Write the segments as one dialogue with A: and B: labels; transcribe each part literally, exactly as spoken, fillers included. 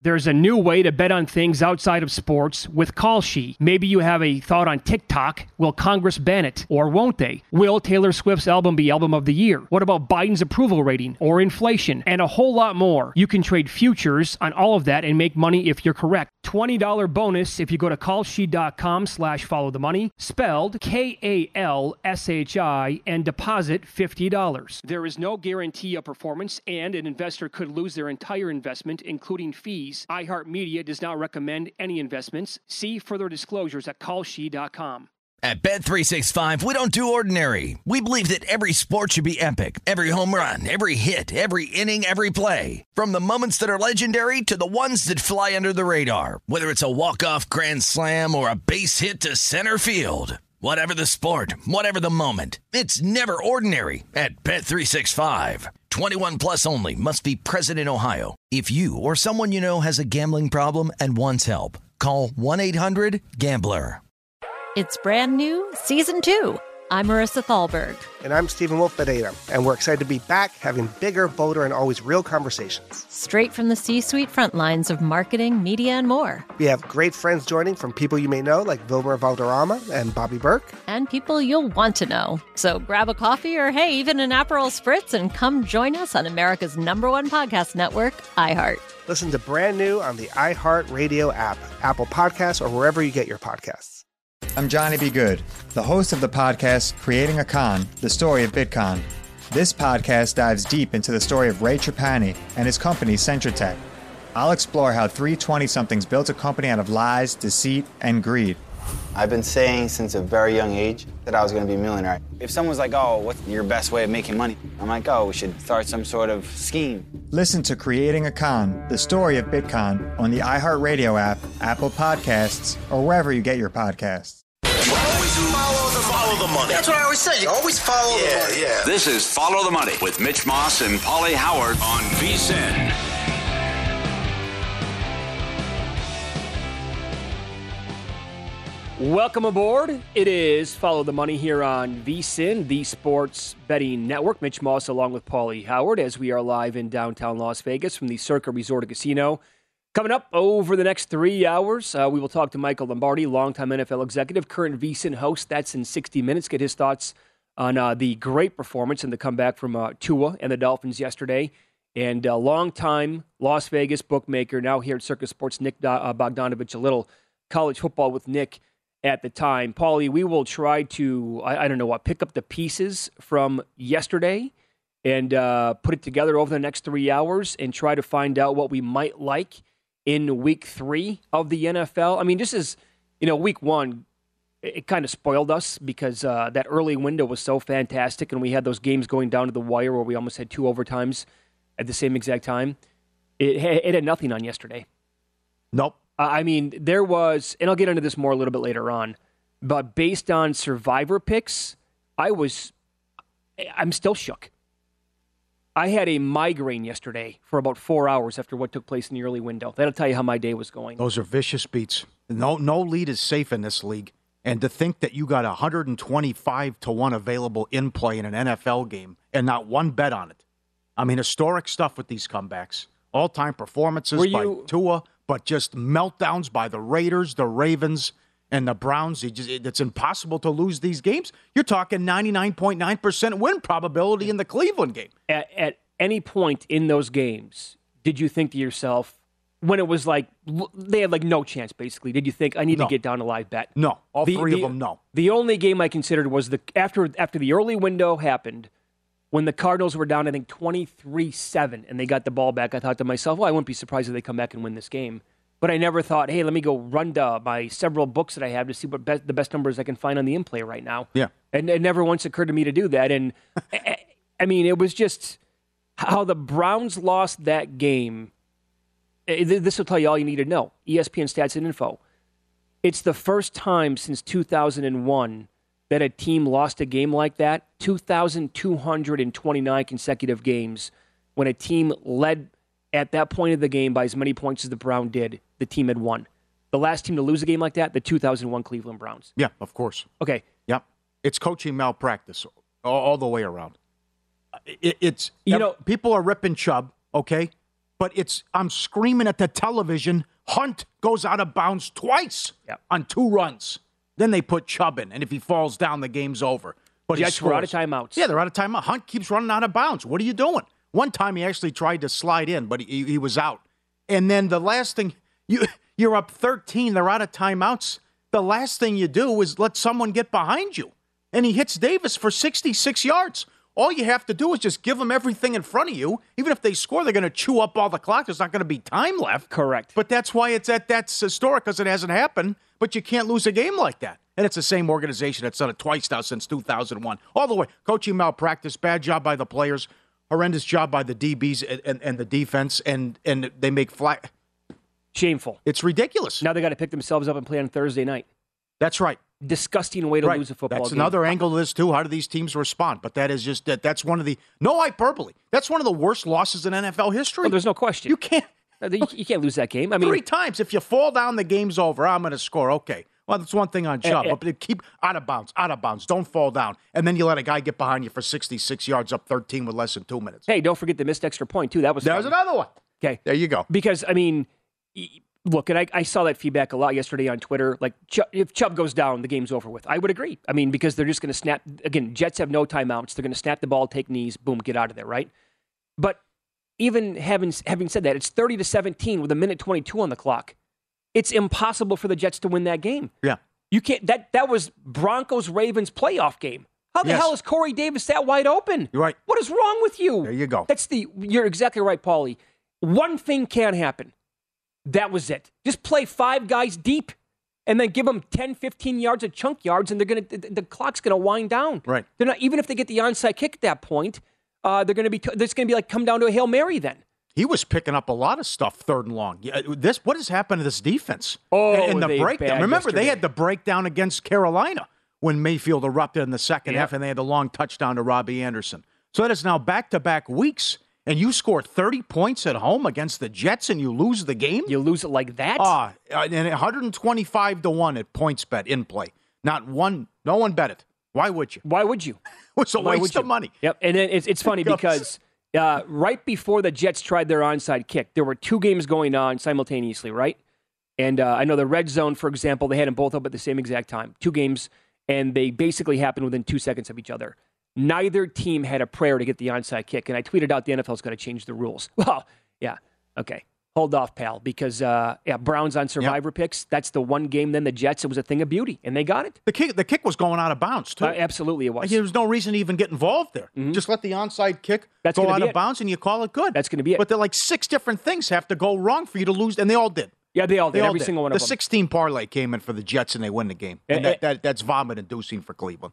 A: There's a new way to bet on things outside of sports with Kalshi. Maybe you have a thought on TikTok. Will Congress ban it? Or won't they? Will Taylor Swift's album be Album of the Year? What about Biden's approval rating? Or inflation? And a whole lot more. You can trade futures on all of that and make money if you're correct. twenty dollars bonus if you go to kalshi.com slash follow the money, spelled K A L S H I, and deposit fifty dollars. There is no guarantee of performance, and an investor could lose their entire investment, including fees. iHeartMedia does not recommend any investments. See further disclosures at kalshi dot com.
B: At Bet three sixty-five, we don't do ordinary. We believe that every sport should be epic. Every home run, every hit, every inning, every play. From the moments that are legendary to the ones that fly under the radar. Whether it's a walk-off grand slam or a base hit to center field. Whatever the sport, whatever the moment, it's never ordinary at Bet three sixty-five. twenty-one plus only. Must be present in Ohio. If you or someone you know has a gambling problem and wants help, call one eight hundred gambler.
C: It's brand new, season two. I'm Marissa Thalberg.
D: And I'm Stephen Wolf Bedeta, and we're excited to be back having bigger, bolder, and always real conversations.
C: Straight from the C-suite front lines of marketing, media, and more.
D: We have great friends joining from people you may know, like Vilmer Valderrama and Bobby Burke.
C: And people you'll want to know. So grab a coffee or, hey, even an Aperol Spritz and come join us on America's number one podcast network, iHeart.
D: Listen to Brand New on the iHeart Radio app, Apple Podcasts, or wherever you get your podcasts.
E: I'm Johnny B. Good, the host of the podcast Creating a Con, the story of Bitcoin. This podcast dives deep into the story of Ray Trapani and his company, Centratech. I'll explore how three twenty-somethings built a company out of lies, deceit, and greed.
F: I've been saying since a very young age that I was going to be a millionaire. If someone's like, oh, what's your best way of making money? I'm like, oh, we should start some sort of scheme.
E: Listen to Creating a Con, the story of Bitcoin on the iHeartRadio app, Apple Podcasts, or wherever you get your podcasts.
G: Always follow the, follow the money. That's what I always say. You always follow yeah, the money. Yeah.
H: This is Follow the Money with Mitch Moss and Paulie Howard on V S I N.
A: Welcome aboard. It is Follow the Money here on V S I N, the Sports Betting Network. Mitch Moss along with Paulie Howard as we are live in downtown Las Vegas from the Circa Resort and Casino. Coming up over the next three hours, uh, we will talk to Michael Lombardi, longtime N F L executive, current V S I N host. That's in sixty minutes. Get his thoughts on uh, the great performance and the comeback from uh, Tua and the Dolphins yesterday. And uh, longtime Las Vegas bookmaker, now here at Circa Sports, Nick uh, Bogdanovich, a little college football with Nick at the time. Paulie, we will try to, I, I don't know what, pick up the pieces from yesterday and uh, put it together over the next three hours and try to find out what we might like in week three of the N F L. I mean, this is, you know, week one, it, it kind of spoiled us because uh, that early window was so fantastic and we had those games going down to the wire where we almost had two overtimes at the same exact time. It, it had nothing on yesterday.
I: Nope.
A: Uh, I mean, there was, and I'll get into this more a little bit later on, but based on survivor picks, I was, I'm still shook. I had a migraine yesterday for about four hours after what took place in the early window. That'll tell you how my day was going.
I: Those are vicious beats. No no lead is safe in this league. And to think that you got one hundred twenty-five to one available in play in an N F L game and not one bet on it. I mean, historic stuff with these comebacks. All-time performances
A: you,
I: by Tua, but just meltdowns by the Raiders, the Ravens, and the Browns. It just, it's impossible to lose these games. You're talking ninety-nine point nine percent win probability in the Cleveland game.
A: At, at any point in those games, did you think to yourself, when it was like, they had like no chance basically, did you think, I need
I: no.
A: to get down a live bet?
I: No. All
A: the,
I: three
A: the,
I: of them, no.
A: The only game I considered was the after after the early window happened, when the Cardinals were down, I think, twenty-three seven, and they got the ball back, I thought to myself, well, I wouldn't be surprised if they come back and win this game. But I never thought, hey, let me go run to my several books that I have to see what be- the best numbers I can find on the in-play right now.
I: Yeah.
A: And it never once occurred to me to do that. And, I mean, it was just how the Browns lost that game. This will tell you all you need to know. E S P N Stats and Info. It's the first time since two thousand one that a team lost a game like that. two thousand two hundred twenty-nine consecutive games when a team led at that point of the game by as many points as the Browns did, the team had won. The last team to lose a game like that, the two thousand one Cleveland Browns.
I: Yeah, of course.
A: Okay.
I: Yep. It's coaching malpractice all, all the way around. It, it's,
A: you know,
I: people are ripping Chubb, okay? but it's I'm screaming at the television. Hunt goes out of bounds twice
A: yep.
I: on two runs. Then they put Chubb in, and if he falls down, the game's over. But
A: Jets were out of timeouts.
I: Yeah, they're out of timeout. Hunt keeps running out of bounds. What are you doing? One time he actually tried to slide in, but he, he was out. And then the last thing, you, you're up thirteen. They're out of timeouts. The last thing you do is let someone get behind you. And he hits Davis for sixty-six yards. All you have to do is just give them everything in front of you. Even if they score, they're going to chew up all the clock. There's not going to be time left.
A: Correct.
I: But that's why it's at that's historic, because it hasn't happened. But you can't lose a game like that. And it's the same organization that's done it twice now since two thousand one. All the way. Coaching malpractice, bad job by the players, horrendous job by the D Bs and, and, and the defense, and, and they make flat.
A: Shameful.
I: It's ridiculous.
A: Now they got to pick themselves up and play on Thursday night.
I: That's right.
A: Disgusting way to
I: right.
A: lose a football
I: That's
A: game.
I: That's another angle to this, too. How do these teams respond? But that is just, that. that's one of the, no hyperbole. That's one of the worst losses in N F L history.
A: Oh, there's no question.
I: You can't.
A: You can't lose that game. I mean,
I: Three times. If you fall down, the game's over. I'm going to score. Okay. Well, that's one thing on Chubb.
A: Uh, uh,
I: but keep out of bounds, out of bounds. Don't fall down. And then you let a guy get behind you for sixty-six yards up thirteen with less than two minutes.
A: Hey, don't forget the missed extra point, too. That was
I: There's
A: fun.
I: another one.
A: Okay.
I: There you go.
A: Because, I mean, look, and I, I saw that feedback a lot yesterday on Twitter. Like, Ch- if Chubb goes down, the game's over with. I would agree. I mean, because they're just going to snap. Again, Jets have no timeouts. They're going to snap the ball, take knees, boom, get out of there, right? But even having having said that, it's thirty to seventeen with a minute twenty-two on the clock. It's impossible for the Jets to win that game.
I: Yeah.
A: You can't. That that was Broncos-Ravens playoff game. How the
I: Yes.
A: hell is Corey Davis that wide open?
I: You're right.
A: What is wrong with you?
I: There you go.
A: That's the. You're exactly right, Paulie. One thing can happen. That was it. Just play five guys deep, and then give them ten, fifteen yards of chunk yards, and they're gonna. The, the clock's gonna wind down.
I: Right.
A: They're not even if they get the onside kick at that point. Uh, they're gonna be. There's gonna be like come down to a Hail Mary then.
I: He was picking up a lot of stuff third and long. Yeah, this what has happened to this defense?
A: Oh,
I: and the
A: they
I: breakdown.
A: bad
I: Remember,
A: yesterday.
I: they had the breakdown against Carolina when Mayfield erupted in the second
A: Yep.
I: half, and they had the long touchdown to Robbie Anderson. So that is now back-to-back weeks, and you score thirty points at home against the Jets, and you lose the game.
A: You lose it like that.
I: Ah, and one hundred twenty-five to one at points bet in play. Not one. No one bet it. Why would you?
A: Why would you?
I: It's a
A: Why would
I: waste
A: you?
I: of money.
A: Yep, and it, it's it's funny because. Uh, right before the Jets tried their onside kick, there were two games going on simultaneously, right? And uh, I know the red zone, for example, they had them both up at the same exact time. Two games, and they basically happened within two seconds of each other. Neither team had a prayer to get the onside kick, and I tweeted out the N F L's got to change the rules. Well, yeah, okay. Hold off, pal, because uh, yeah, Browns on Survivor yep. picks, that's the one game then the Jets, it was a thing of beauty, and they got it.
I: The kick the kick was going out of bounds, too.
A: Uh, absolutely it was.
I: Like, there was no reason to even get involved there.
A: Mm-hmm.
I: Just let the onside kick
A: that's
I: go out of
A: it.
I: bounds, and you call it good.
A: That's going to be it.
I: But they're like six different things have to go wrong for you to lose, and they all did.
A: Yeah, they all did.
I: They all
A: Every
I: did.
A: single one
I: the
A: of them.
I: The sixteen parlay came in for the Jets, and they win the game. And, and that, that, that's vomit-inducing for Cleveland.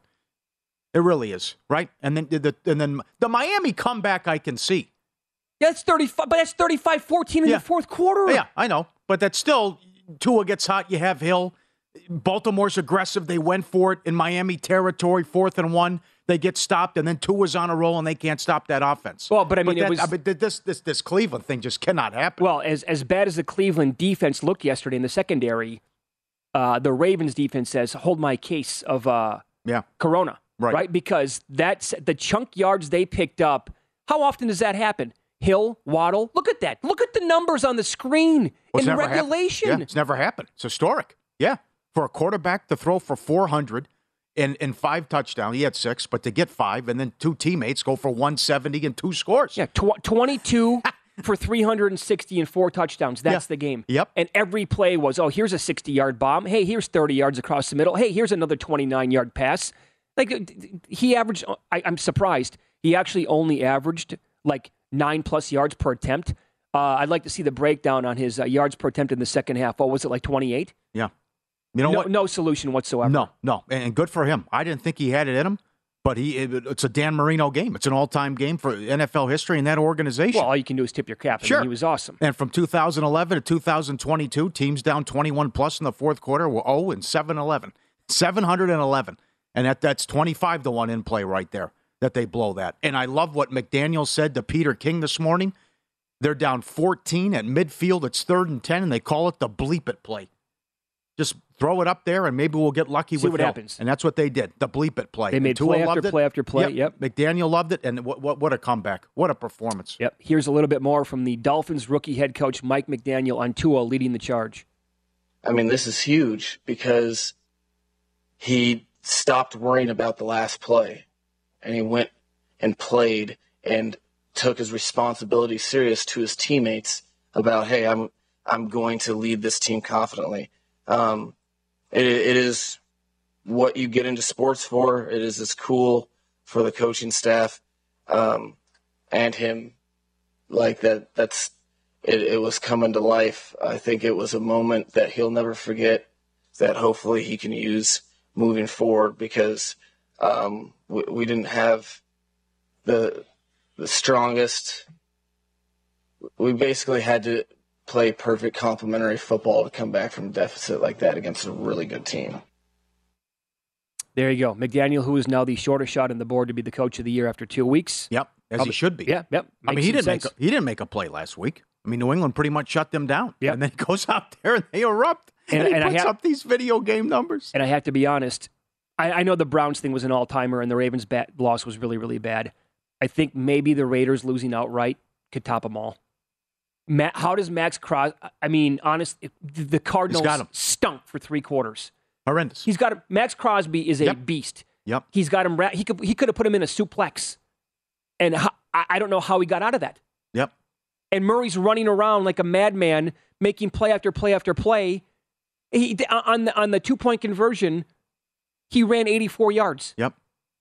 I: It really is, right? And then the and then the Miami comeback I can see.
A: Yeah, that's thirty-five, but that's thirty-five fourteen in
I: yeah.
A: the fourth quarter.
I: Yeah, I know. But that's still, Tua gets hot, you have Hill. Baltimore's aggressive. They went for it in Miami territory, fourth and one. They get stopped, and then Tua's on a roll, and they can't stop that offense.
A: Well, but I mean,
I: but that,
A: it was.
I: I mean, this, this, this Cleveland thing just cannot happen.
A: Well, as, as bad as the Cleveland defense looked yesterday in the secondary, uh, the Ravens defense says, hold my case of uh,
I: yeah.
A: Corona.
I: Right.
A: right. Because that's the chunk yards they picked up. How often does that happen? Hill, Waddle. Look at that. Look at the numbers on the screen
I: well,
A: in regulation.
I: Yeah, it's never happened. It's historic. Yeah. For a quarterback to throw for four hundred and, and five touchdowns, he had six, but to get five, and then two teammates go for one seventy and two scores.
A: Yeah, tw- twenty-two for three hundred sixty and four touchdowns. That's
I: yeah.
A: the game.
I: Yep.
A: And every play was, oh, here's a sixty-yard bomb. Hey, here's thirty yards across the middle. Hey, here's another twenty-nine-yard pass. Like, he averaged, I, I'm surprised, he actually only averaged like nine-plus yards per attempt. Uh, I'd like to see the breakdown on his uh, yards per attempt in the second half. What was it, like twenty-eight?
I: Yeah. You know
A: no,
I: what?
A: No solution whatsoever.
I: No, no. And good for him. I didn't think he had it in him, but he it, it's a Dan Marino game. It's an all-time game for N F L history in that organization.
A: Well, all you can do is tip your cap. I
I: Sure.
A: mean, he was awesome.
I: And from two thousand eleven to two thousand twenty-two, teams down twenty-one plus in the fourth quarter were oh and seven eleven. seven hundred eleven. And that that's twenty-five to one in play right there, that they blow that. And I love what McDaniel said to Peter King this morning. They're down fourteen at midfield. It's third and ten, and they call it the bleep it play. Just throw it up there, and maybe we'll get lucky
A: See
I: with
A: what
I: Hill.
A: happens.
I: And that's what they did. The bleep it play.
A: They made
I: Tua
A: play after
I: loved it.
A: play after play. Yep.
I: McDaniel loved it, and what, what what a comeback. What a performance.
A: Yep. Here's a little bit more from the Dolphins rookie head coach Mike McDaniel on Tua leading the charge.
J: I mean, this is huge because he stopped worrying about the last play, and he went and played and took his responsibility serious to his teammates about, hey, I'm I'm going to lead this team confidently. Um, it, it is what you get into sports for. It is as cool for the coaching staff um, and him. Like that. That's it. It was coming to life. I think it was a moment that he'll never forget. That hopefully he can use moving forward because um, we, we didn't have the the strongest. We basically had to play perfect complementary football to come back from a deficit like that against a really good team.
A: There you go. McDaniel, who is now the shortest shot on the board to be the coach of the year after two weeks.
I: Yep, as
A: Probably,
I: he should be.
A: Yeah, yep.
I: I mean, he didn't make a, he didn't make a play last week. I mean, New England pretty much shut them down. Yep. And then he goes out there and they erupt. And, and he and puts I ha- up these video game numbers.
A: And I have to be honest, I, I know the Browns thing was an all-timer and the Ravens' bat loss was really, really bad. I think maybe the Raiders losing outright could top them all. Matt, how does Max Crosby? I mean, honest, the Cardinals stunk for three quarters.
I: Horrendous.
A: He's got a, Max Crosby is a
I: yep.
A: beast.
I: Yep.
A: He's got him. He could he could have put him in a suplex, and how, I, I don't know how he got out of that.
I: Yep.
A: And Murray's running around like a madman, making play after play after play. He on the on the two point conversion, he ran eighty-four yards.
I: Yep.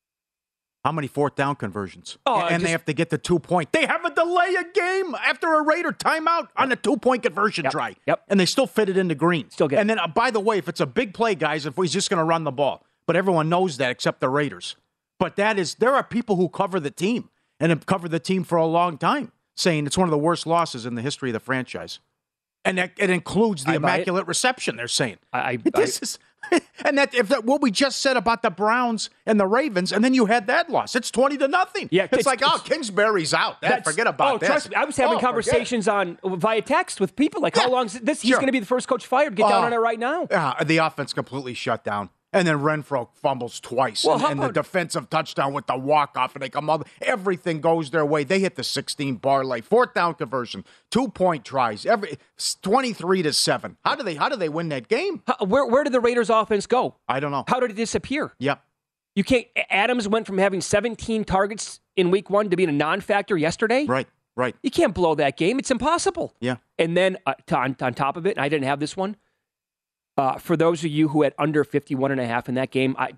I: How many fourth down conversions?
A: Oh,
I: and
A: just,
I: they have to get the two point. They have a delay a game after a Raider timeout on a two point conversion
A: yep,
I: try.
A: Yep.
I: And they still fit it into Green.
A: Still get.
I: And then, uh, by the way, if it's a big play, guys, if he's just going to run the ball, but everyone knows that except the Raiders. But that is, there are people who cover the team and have covered the team for a long time, saying it's one of the worst losses in the history of the franchise. And that, it includes the
A: I
I: immaculate reception, they're saying.
A: I, I,
I: this
A: I,
I: is, and that if that, what we just said about the Browns and the Ravens, and then you had that loss. It's twenty to nothing.
A: Yeah,
I: it's, it's like, oh, Kingsbury's out. That, forget about
A: oh,
I: that.
A: Trust me, I was having
I: oh,
A: conversations on via text with people like,
I: yeah.
A: how long is this? He's
I: sure.
A: going to be the first coach fired. Get
I: oh,
A: down on it right now.
I: Yeah, the offense completely shut down. And then Renfro fumbles twice.
A: Well,
I: and, and the defensive touchdown with the walk-off, and they come up. Everything goes their way. They hit the sixteen parlay. Fourth down conversion. Two-point tries. Every twenty-three to seven. How do they how do they win that game?
A: How, where where did the Raiders offense go?
I: I don't know.
A: How did it disappear?
I: Yep.
A: You can't Adams went from having seventeen targets in week one to being a non-factor yesterday.
I: Right, right.
A: You can't blow that game. It's impossible.
I: Yeah.
A: And then uh, on, on top of it, and I didn't have this one, Uh, for those of you who had under fifty-one and a half in that game, I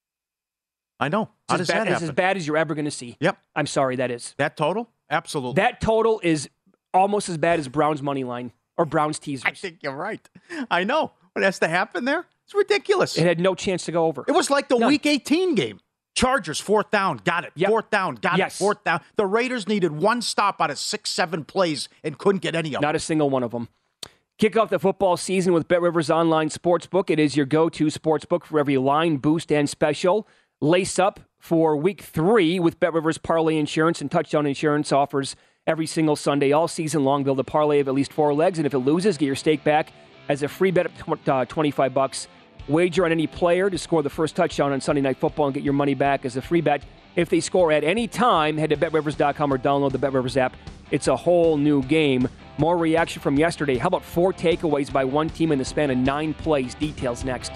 I: I know. How does
A: bad,
I: that happen?
A: It's as bad as you're ever going to see.
I: Yep.
A: I'm sorry, that is.
I: That total? Absolutely.
A: That total is almost as bad as Brown's money line or Brown's teasers.
I: I think you're right. I know. What has to happen there? It's ridiculous.
A: It had no chance to go over.
I: It was like the
A: None.
I: Week eighteen game. Chargers, fourth down, got it.
A: Yep.
I: Fourth down, got
A: yes.
I: it. Fourth down. The Raiders needed one stop out of six, seven plays and couldn't get any of them.
A: Not a single one of them. Kick off the football season with BetRivers Online Sportsbook. It is your go-to sportsbook for every line, boost, and special. Lace up for week three with BetRivers Parlay Insurance, and Touchdown Insurance offers every single Sunday all season long. Build a parlay of at least four legs, and if it loses, get your stake back as a free bet of uh, twenty-five bucks. Wager on any player to score the first touchdown on Sunday Night Football and get your money back as a free bet. If they score at any time, head to bet rivers dot com or download the BetRivers app. It's a whole new game. More reaction from yesterday. How about four takeaways by one team in the span of nine plays? Details next.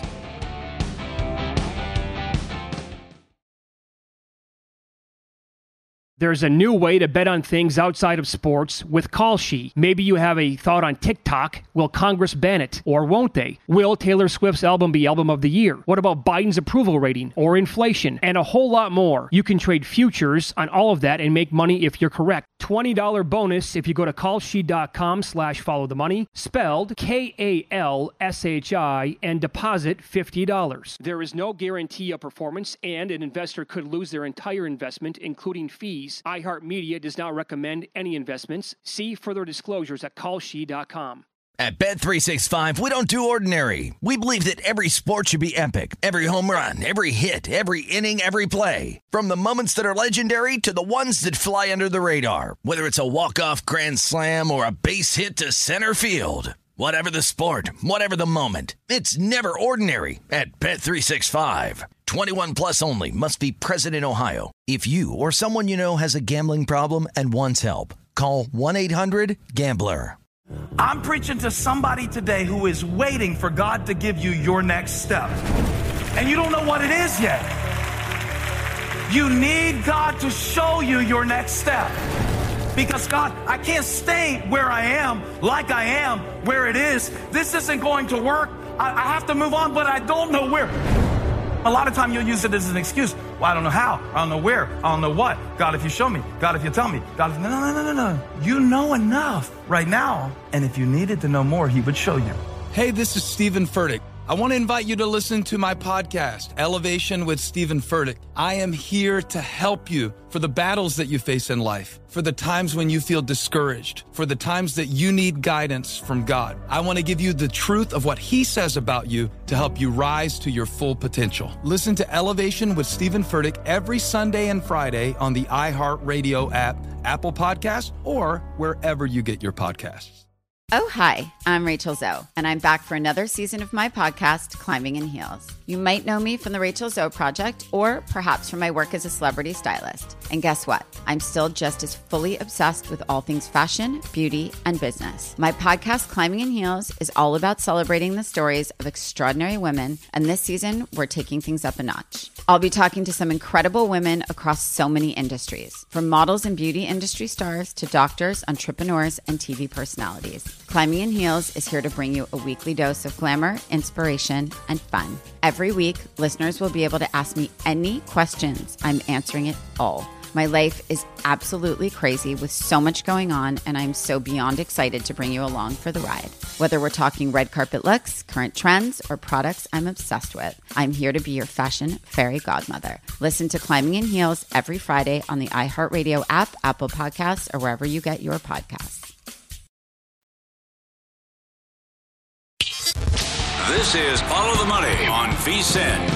A: There's a new way to bet on things outside of sports with Kalshi. Maybe you have a thought on TikTok. Will Congress ban it? Or won't they? Will Taylor Swift's album be Album of the Year? What about Biden's approval rating? Or inflation? And a whole lot more. You can trade futures on all of that and make money if you're correct. twenty dollars bonus if you go to kalshi.com slash follow the money, spelled K A L S H I, and deposit fifty dollars. There is no guarantee of performance, and an investor could lose their entire investment, including fees. iHeartMedia does not recommend any investments. See further disclosures at kalshi dot com.
B: At Bet three sixty-five, we don't do ordinary. We believe that every sport should be epic. Every home run, every hit, every inning, every play. From the moments that are legendary to the ones that fly under the radar. Whether it's a walk-off grand slam or a base hit to center field. Whatever the sport, whatever the moment, it's never ordinary at Bet three sixty-five. twenty-one plus only. Must be present in Ohio. If you or someone you know has a gambling problem and wants help, call one eight hundred gambler.
K: I'm preaching to somebody today who is waiting for God to give you your next step. And you don't know what it is yet. You need God to show you your next step. Because, God, I can't stay where I am, like I am, where it is. This isn't going to work. I, I have to move on, but I don't know where. A lot of time you'll use it as an excuse. Well, I don't know how. I don't know where. I don't know what. God, if you show me. God, if you tell me. God, if... No, no, no, no, no. You know enough right now. And if you needed to know more, he would show you.
L: Hey, this is Stephen Furtick. I want to invite you to listen to my podcast, Elevation with Stephen Furtick. I am here to help you for the battles that you face in life, for the times when you feel discouraged, for the times that you need guidance from God. I want to give you the truth of what he says about you to help you rise to your full potential. Listen to Elevation with Stephen Furtick every Sunday and Friday on the iHeartRadio app, Apple Podcasts, or wherever you get your podcasts.
M: Oh, hi, I'm Rachel Zoe, and I'm back for another season of my podcast, Climbing in Heels. You might know me from the Rachel Zoe Project, or perhaps from my work as a celebrity stylist. And guess what? I'm still just as fully obsessed with all things fashion, beauty, and business. My podcast, Climbing in Heels, is all about celebrating the stories of extraordinary women, and this season, we're taking things up a notch. I'll be talking to some incredible women across so many industries, from models and beauty industry stars to doctors, entrepreneurs, and T V personalities. Climbing in Heels is here to bring you a weekly dose of glamour, inspiration, and fun. Every week, listeners will be able to ask me any questions. I'm answering it all. My life is absolutely crazy with so much going on, and I'm so beyond excited to bring you along for the ride. Whether we're talking red carpet looks, current trends, or products I'm obsessed with, I'm here to be your fashion fairy godmother. Listen to Climbing in Heels every Friday on the iHeartRadio app, Apple Podcasts, or wherever you get your podcasts.
H: This is Follow the Money on V S I N.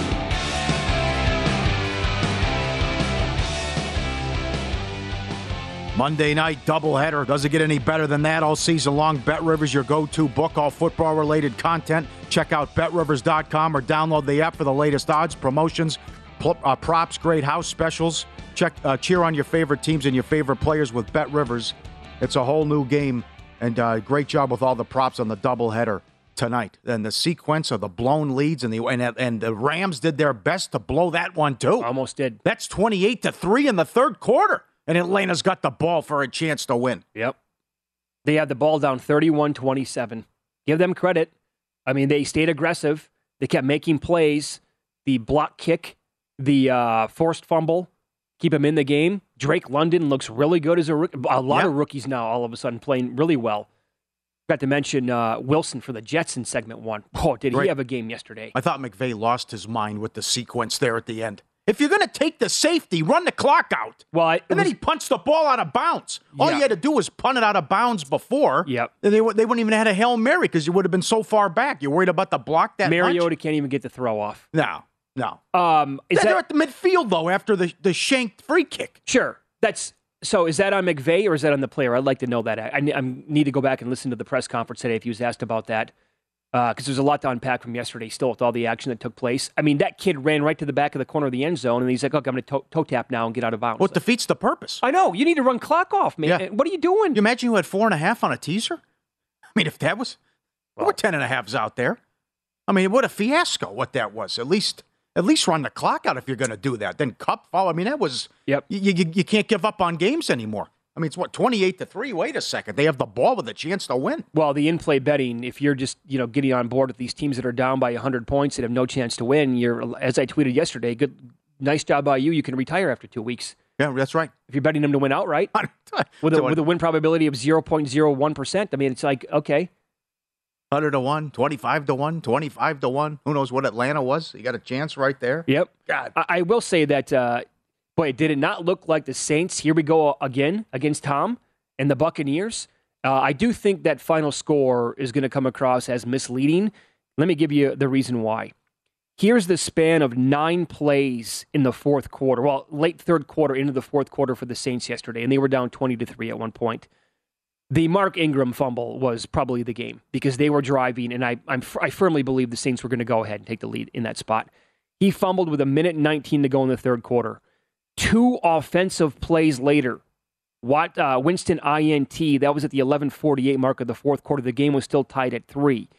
I: Monday night doubleheader. Doesn't get any better than that all season long. BetRivers, your go-to book, all football-related content. Check out bet rivers dot com or download the app for the latest odds, promotions, pl- uh, props, great house specials. Check, uh, cheer on your favorite teams and your favorite players with BetRivers. It's a whole new game, and uh, great job with all the props on the doubleheader tonight. And the sequence of the blown leads, and the and, and the Rams did their best to blow that one too.
A: Almost did.
I: That's twenty-eight to three in the third quarter, and Atlanta's got the ball for a chance to win.
A: Yep. They had the ball down thirty-one twenty-seven. Give them credit. I mean, they stayed aggressive. They kept making plays. The block kick, the uh, forced fumble, keep him in the game. Drake London looks really good as a rookie. A lot yep. of rookies now all of a sudden playing really well. Got to mention uh, Wilson for the Jets in segment one. Oh, did he right. have a game yesterday?
I: I thought McVay lost his mind with the sequence there at the end. If you're going to take the safety, run the clock out.
A: Well, I,
I: and then was, he punched the ball out of bounds. All yeah. you had to do was punt it out of bounds before.
A: Yep.
I: And they, they wouldn't even have had a Hail Mary because you would have been so far back. You're worried about the block that
A: Mariota
I: much?
A: Can't even get the throw off.
I: No, no.
A: Um, is
I: they're
A: that,
I: at the midfield, though, after the, the shanked free kick.
A: Sure. That's So is that on McVay or is that on the player? I'd like to know that. I, I need to go back and listen to the press conference today if he was asked about that. Because uh, there's a lot to unpack from yesterday still with all the action that took place. I mean, that kid ran right to the back of the corner of the end zone, and he's like, look, I'm going to toe tap now and get out of bounds.
I: Well, it defeats the purpose.
A: I know. You need to run clock off, man. Yeah. What are you doing?
I: You imagine you had four and a half on a teaser? I mean, if that was... Well, there were ten and a halves out there. I mean, what a fiasco what that was. At least... At least run the clock out if you're going to do that. Then Cup follow. I mean, that was.
A: Yep.
I: You, you you can't give up on games anymore. I mean, it's what twenty-eight to three. Wait a second, they have the ball with a chance to win.
A: Well, the in-play betting, if you're just you know getting on board with these teams that are down by one hundred points and have no chance to win, you're as I tweeted yesterday. Good, nice job by you. You can retire after two weeks.
I: Yeah, that's right.
A: If you're betting them to win outright with a, with a win probability of zero point zero one percent, I mean, it's like okay.
I: one hundred to one, twenty-five to one, twenty-five to one. Who knows what Atlanta was? You got a chance right there.
A: Yep.
I: God.
A: I, I will say that, uh, boy, did it not look like the Saints? Here we go again against Tom and the Buccaneers. Uh, I do think that final score is going to come across as misleading. Let me give you the reason why. Here's the span of nine plays in the fourth quarter. Well, late third quarter into the fourth quarter for the Saints yesterday, and they were down twenty to three at one point. The Mark Ingram fumble was probably the game because they were driving, and I I'm, I firmly believe the Saints were going to go ahead and take the lead in that spot. He fumbled with a minute and nineteen to go in the third quarter. Two offensive plays later, Watt, uh, Winston I N T, that was at the eleven forty-eight mark of the fourth quarter. The game was still tied at three.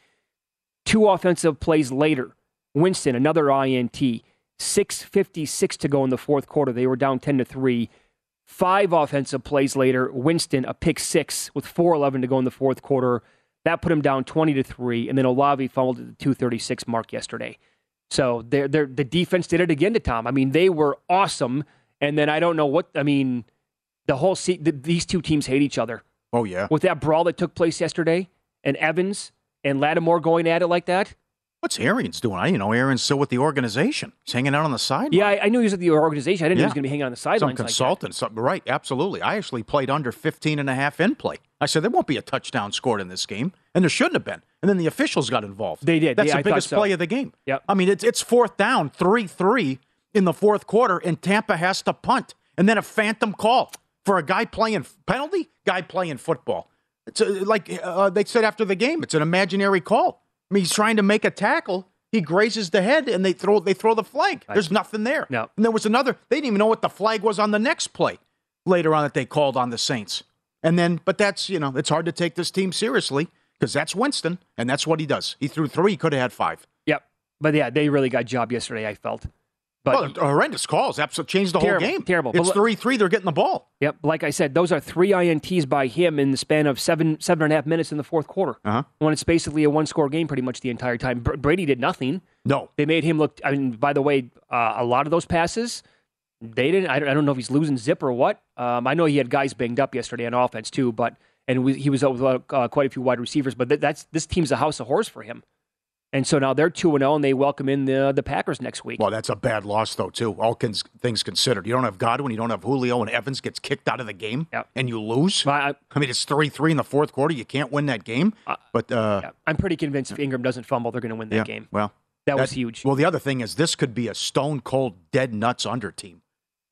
A: Two offensive plays later, Winston, another I N T, six fifty-six to go in the fourth quarter. They were down ten to three. Five offensive plays later, Winston, a pick six with four eleven to go in the fourth quarter. That put him down twenty to three, and then Olave fumbled at the two thirty-six mark yesterday. So they're, they're, the defense did it again to Tom. I mean, they were awesome, and then I don't know what, I mean, the whole, se- the, these two teams hate each other.
I: Oh, yeah.
A: With that brawl that took place yesterday, and Evans and Lattimore going at it like that.
I: What's Arians doing? I didn't know Arians still with the organization. He's hanging out on the sideline.
A: Yeah, I, I knew he was at the organization. I didn't yeah. know he was going to be hanging on the sidelines.
I: Some consultant, like that. Right, absolutely. I actually played under fifteen and a half in play. I said, there won't be a touchdown scored in this game, and there shouldn't have been. And then the officials got involved.
A: They did.
I: That's
A: yeah,
I: the
A: I
I: biggest
A: so.
I: play of the game.
A: Yep.
I: I mean, it's, it's fourth down, three three in the fourth quarter, and Tampa has to punt. And then a phantom call for a guy playing penalty, guy playing football. It's a, like uh, they said after the game, it's an imaginary call. I mean, he's trying to make a tackle. He grazes the head, and they throw they throw the flag. Right. There's nothing there.
A: No.
I: And there was another. They didn't even know what the flag was on the next play later on that they called on the Saints. And then, but that's, you know, it's hard to take this team seriously because that's Winston, and that's what he does. He threw three. He could have had five.
A: Yep. But, yeah, they really got job yesterday, I felt. But
I: well, horrendous calls. Absolutely changed the
A: terrible,
I: whole game.
A: Terrible.
I: It's three three. They're getting the ball.
A: Yep. Like I said, those are three I N Ts by him in the span of seven, seven and a half minutes in the fourth quarter.
I: Uh-huh.
A: When it's basically a one-score game pretty much the entire time. Br- Brady did nothing.
I: No.
A: They made him look, I mean, by the way, uh, a lot of those passes, they didn't, I don't, I don't know if he's losing zip or what. Um, I know he had guys banged up yesterday on offense too, but, and we, he was out with uh, quite a few wide receivers, but th- that's, this team's a house of horse for him. And so now they're two and oh, and they welcome in the the Packers next week.
I: Well, that's a bad loss, though, too, all cons- things considered. You don't have Godwin, you don't have Julio, and Evans gets kicked out of the game,
A: yep.
I: and you lose?
A: Well, I,
I: I mean, it's three three in the fourth quarter. You can't win that game.
A: Uh,
I: but uh,
A: yeah. I'm pretty convinced if Ingram doesn't fumble, they're going to win that
I: yeah,
A: game.
I: Well,
A: that, that was
I: that,
A: huge.
I: Well, the other thing is this could be a stone-cold, dead-nuts under team.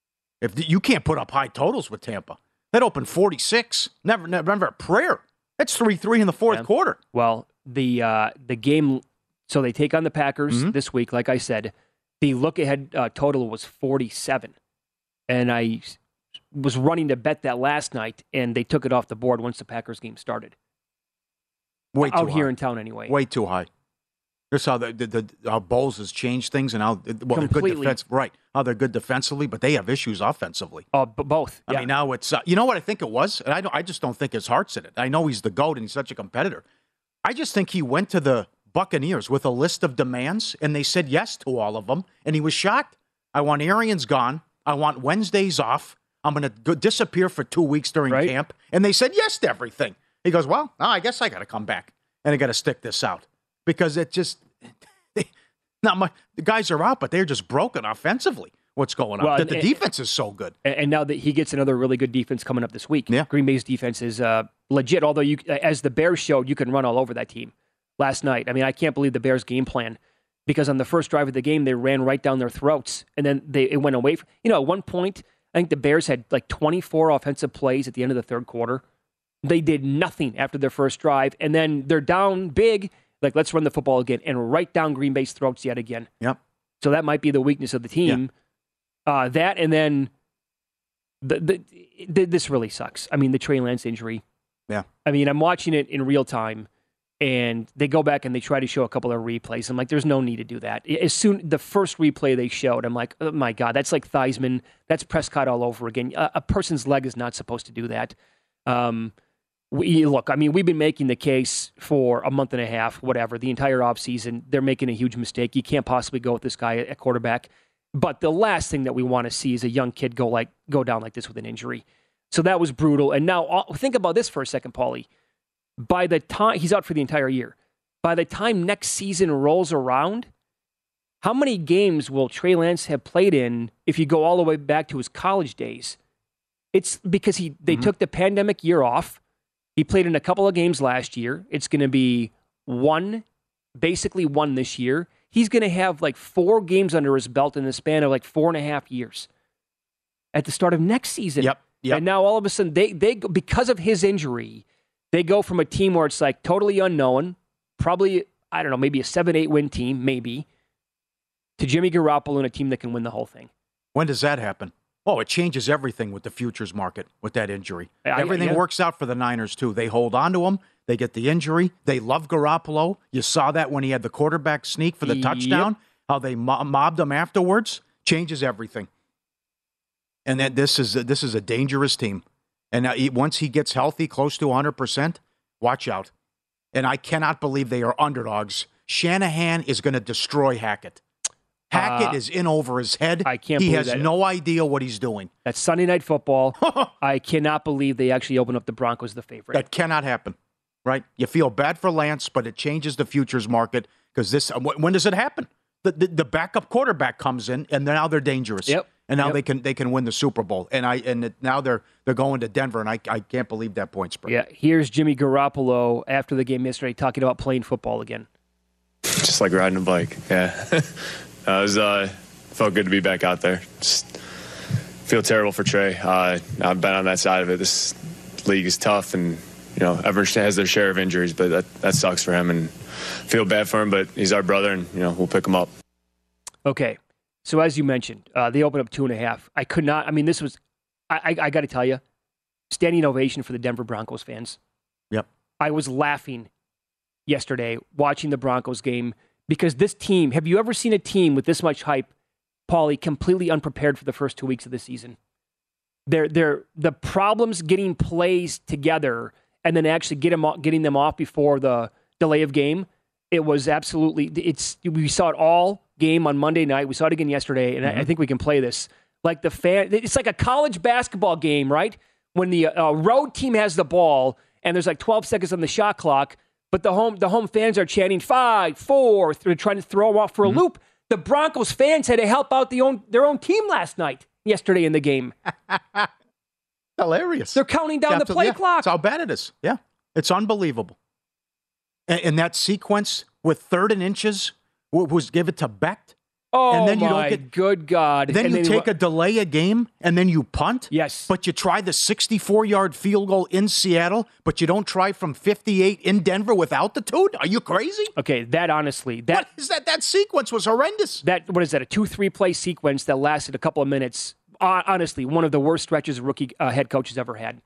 I: If the, you can't put up high totals with Tampa. That opened forty-six. Never, never, never a prayer. That's three three in the fourth yeah. quarter.
A: Well, the uh, the game... So they take on the Packers mm-hmm. this week, like I said. The look-ahead uh, total was forty-seven. And I was running to bet that last night, and they took it off the board once the Packers game started.
I: Way too
A: Out
I: high.
A: here in town, anyway.
I: Way too high. Here's how the, the, the how Bowles has changed things, and how well they're good defense, right? How they're good defensively, but they have issues offensively.
A: Oh, uh, b- both.
I: I
A: yeah.
I: mean, now it's uh, you know what I think it was, and I don't, I just don't think his heart's in it. I know he's the GOAT and he's such a competitor. I just think he went to the Buccaneers with a list of demands, and they said yes to all of them, and he was shocked. I want Arians gone. I want Wednesdays off. I'm going to disappear for two weeks during
A: right.
I: camp. And they said yes to everything. He goes, well, oh, I guess I got to come back, and I got to stick this out because it just not much. The guys are out, but they're just broken offensively. What's going on?
A: Well,
I: the,
A: and,
I: the defense is so good.
A: And, and now that he gets another really good defense coming up this week,
I: yeah.
A: Green Bay's defense is uh, legit. Although you, as the Bears showed, you can run all over that team. Last night, I mean, I can't believe the Bears' game plan because on the first drive of the game, they ran right down their throats, and then they it went away. From, you know, at one point, I think the Bears had like twenty-four offensive plays at the end of the third quarter. They did nothing after their first drive, and then they're down big. Like, let's run the football again, and right down Green Bay's throats yet again.
I: Yep.
A: So that might be the weakness of the team. Yeah. Uh, that, and then the, the, the this really sucks. I mean, the Trey Lance injury.
I: Yeah.
A: I mean, I'm watching it in real time. And they go back and they try to show a couple of replays. I'm like, there's no need to do that. As soon the first replay they showed, I'm like, oh my God, that's like Theismann. That's Prescott all over again. A, a person's leg is not supposed to do that. Um, we look, I mean, we've been making the case for a month and a half, whatever, the entire offseason. They're making a huge mistake. You can't possibly go with this guy at quarterback. But the last thing that we want to see is a young kid go like go down like this with an injury. So that was brutal. And now think about this for a second, Paulie. By the time he's out for the entire year, by the time next season rolls around, how many games will Trey Lance have played in if you go all the way back to his college days? It's because he they mm-hmm. took the pandemic year off. He played in a couple of games last year. It's going to be one, basically one this year. He's going to have like four games under his belt in the span of like four and a half years at the start of next season.
I: Yep. Yep.
A: And now all of a sudden, they they because of his injury, They go from a team where it's like totally unknown, probably, I don't know, maybe a seven eight win team, maybe, to Jimmy Garoppolo and a team that can win the whole thing.
I: When does that happen? Oh, it changes everything with the futures market with that injury.
A: I,
I: everything
A: yeah.
I: works out for the Niners, too. They hold on to him. They get the injury. They love Garoppolo. You saw that when he had the quarterback sneak for the
A: Yep.
I: touchdown, how they mo- mobbed him afterwards. Changes everything. And that this is a, this is a dangerous team. And now he, once he gets healthy, close to one hundred percent, watch out. And I cannot believe they are underdogs. Shanahan is going to destroy Hackett. Hackett
A: Uh,
I: is in over his head.
A: I can't
I: He
A: believe
I: has
A: that.
I: no idea what he's doing.
A: That's Sunday Night Football. I cannot believe they actually open up the Broncos the favorite.
I: That cannot happen, right? You feel bad for Lance, but it changes the futures market because this. When does it happen? The, the the backup quarterback comes in, and now they're dangerous.
A: Yep.
I: And now
A: Yep.
I: they can they can win the Super Bowl. And I and it, now they're they're going to Denver, and I I can't believe that point spread.
A: Yeah, here's Jimmy Garoppolo after the game yesterday talking about playing football again.
N: Just like riding a bike. Yeah, uh, it was uh, felt good to be back out there. Just feel terrible for Trey. Uh, I've been on that side of it. This league is tough, and you know everyone has their share of injuries, but that that sucks for him, and feel bad for him. But he's our brother, and you know we'll pick him up.
A: Okay, so as you mentioned, uh, they opened up two and a half. I could not. I mean, this was. I I, I got to tell you, standing ovation for the Denver Broncos fans.
I: Yep.
A: I was laughing yesterday watching the Broncos game because this team. Have you ever seen a team with this much hype, Paulie, completely unprepared for the first two weeks of the season? They're they're the problems getting plays together and then actually get them off, getting them off before the delay of game. It was absolutely. It's we saw it all game on Monday night. We saw it again yesterday, and mm-hmm. I, I think we can play this. Like the fan, it's like a college basketball game, right? When the uh, road team has the ball and there's like twelve seconds on the shot clock, but the home the home fans are chanting five, four, they're trying to throw them off for a mm-hmm. loop. The Broncos fans had to help out the own their own team last night, yesterday in the game.
I: Hilarious.
A: They're counting down the play
I: yeah,
A: clock.
I: That's how bad it is. Yeah, it's unbelievable. And, and that sequence with third and inches was give it to Becht.
A: Oh,
I: and then you
A: my
I: don't get,
A: good God.
I: Then
A: and
I: you
A: then
I: take a delay a game, and then you punt.
A: Yes.
I: But you try the sixty-four-yard field goal in Seattle, but you don't try from fifty-eight in Denver with altitude? Are you crazy?
A: Okay, that honestly. That,
I: what is that? That sequence was horrendous.
A: That What is that, a two, three-play sequence that lasted a couple of minutes? Uh, honestly, one of the worst stretches a rookie uh, head coach has ever had.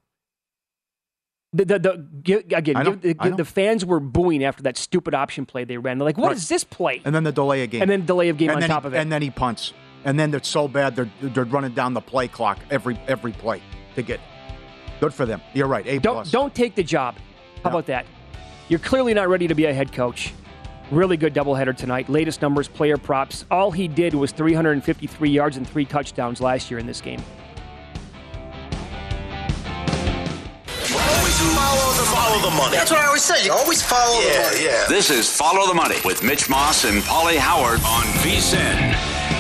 A: The, the, the, again,
I: know,
A: the, the fans were booing after that stupid option play they ran. They're like, "What
I: right.
A: is this play?"
I: And then the delay of game.
A: And then delay of game
I: and
A: on top
I: he,
A: of it.
I: And then he punts. And then they're so bad they're they're running down the play clock every every play to get. Good for them. You're right. A
A: don't
I: plus.
A: don't take the job. How
I: no.
A: about that? You're clearly not ready to be a head coach. Really good doubleheader tonight. Latest numbers, player props. All he did was three hundred fifty-three yards and three touchdowns last year in this game.
G: Follow the, follow the money. That's what I always say. You always follow
H: yeah,
G: the money.
H: Yeah. This is Follow the Money with Mitch Moss and Paulie Howard on V S I N.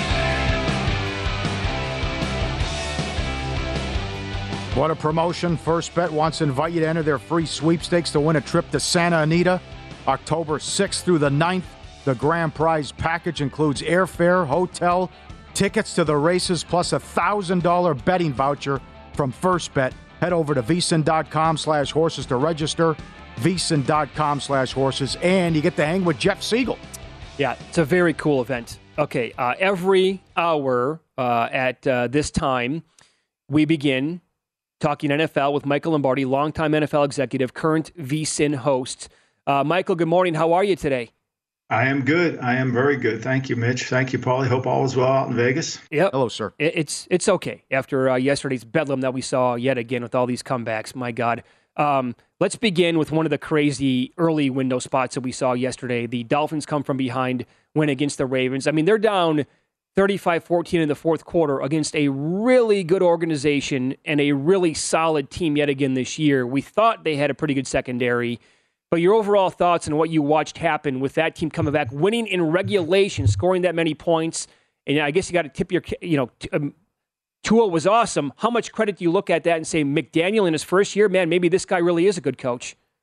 I: What a promotion. First Bet wants to invite you to enter their free sweepstakes to win a trip to Santa Anita, October sixth through the ninth. The grand prize package includes airfare, hotel, tickets to the races, plus a one thousand dollars betting voucher from First Bet. Head over to vsin.com slash horses to register, vsin.com slash horses, and you get to hang with Jeff Siegel.
A: Yeah, it's a very cool event. Okay, uh, every hour uh, at uh, this time, we begin talking N F L with Michael Lombardi, longtime N F L executive, current V S I N host. Uh, Michael, good morning. How are you today?
O: I am good. I am very good. Thank you, Mitch. Thank you, Paulie. Hope all is well out in Vegas.
A: Yep.
I: Hello, sir.
A: It, it's it's okay after uh, yesterday's bedlam that we saw yet again with all these comebacks. My God. Um, let's begin with one of the crazy early window spots that we saw yesterday. The Dolphins come from behind, win against the Ravens. I mean, they're down thirty-five fourteen in the fourth quarter against a really good organization and a really solid team yet again this year. We thought they had a pretty good secondary. But your overall thoughts on what you watched happen with that team coming back, winning in regulation, scoring that many points, and I guess you got to tip your, you know, um, Tua was awesome. How much credit do you look at that and say McDaniel in his first year, man, maybe this guy really is a good coach?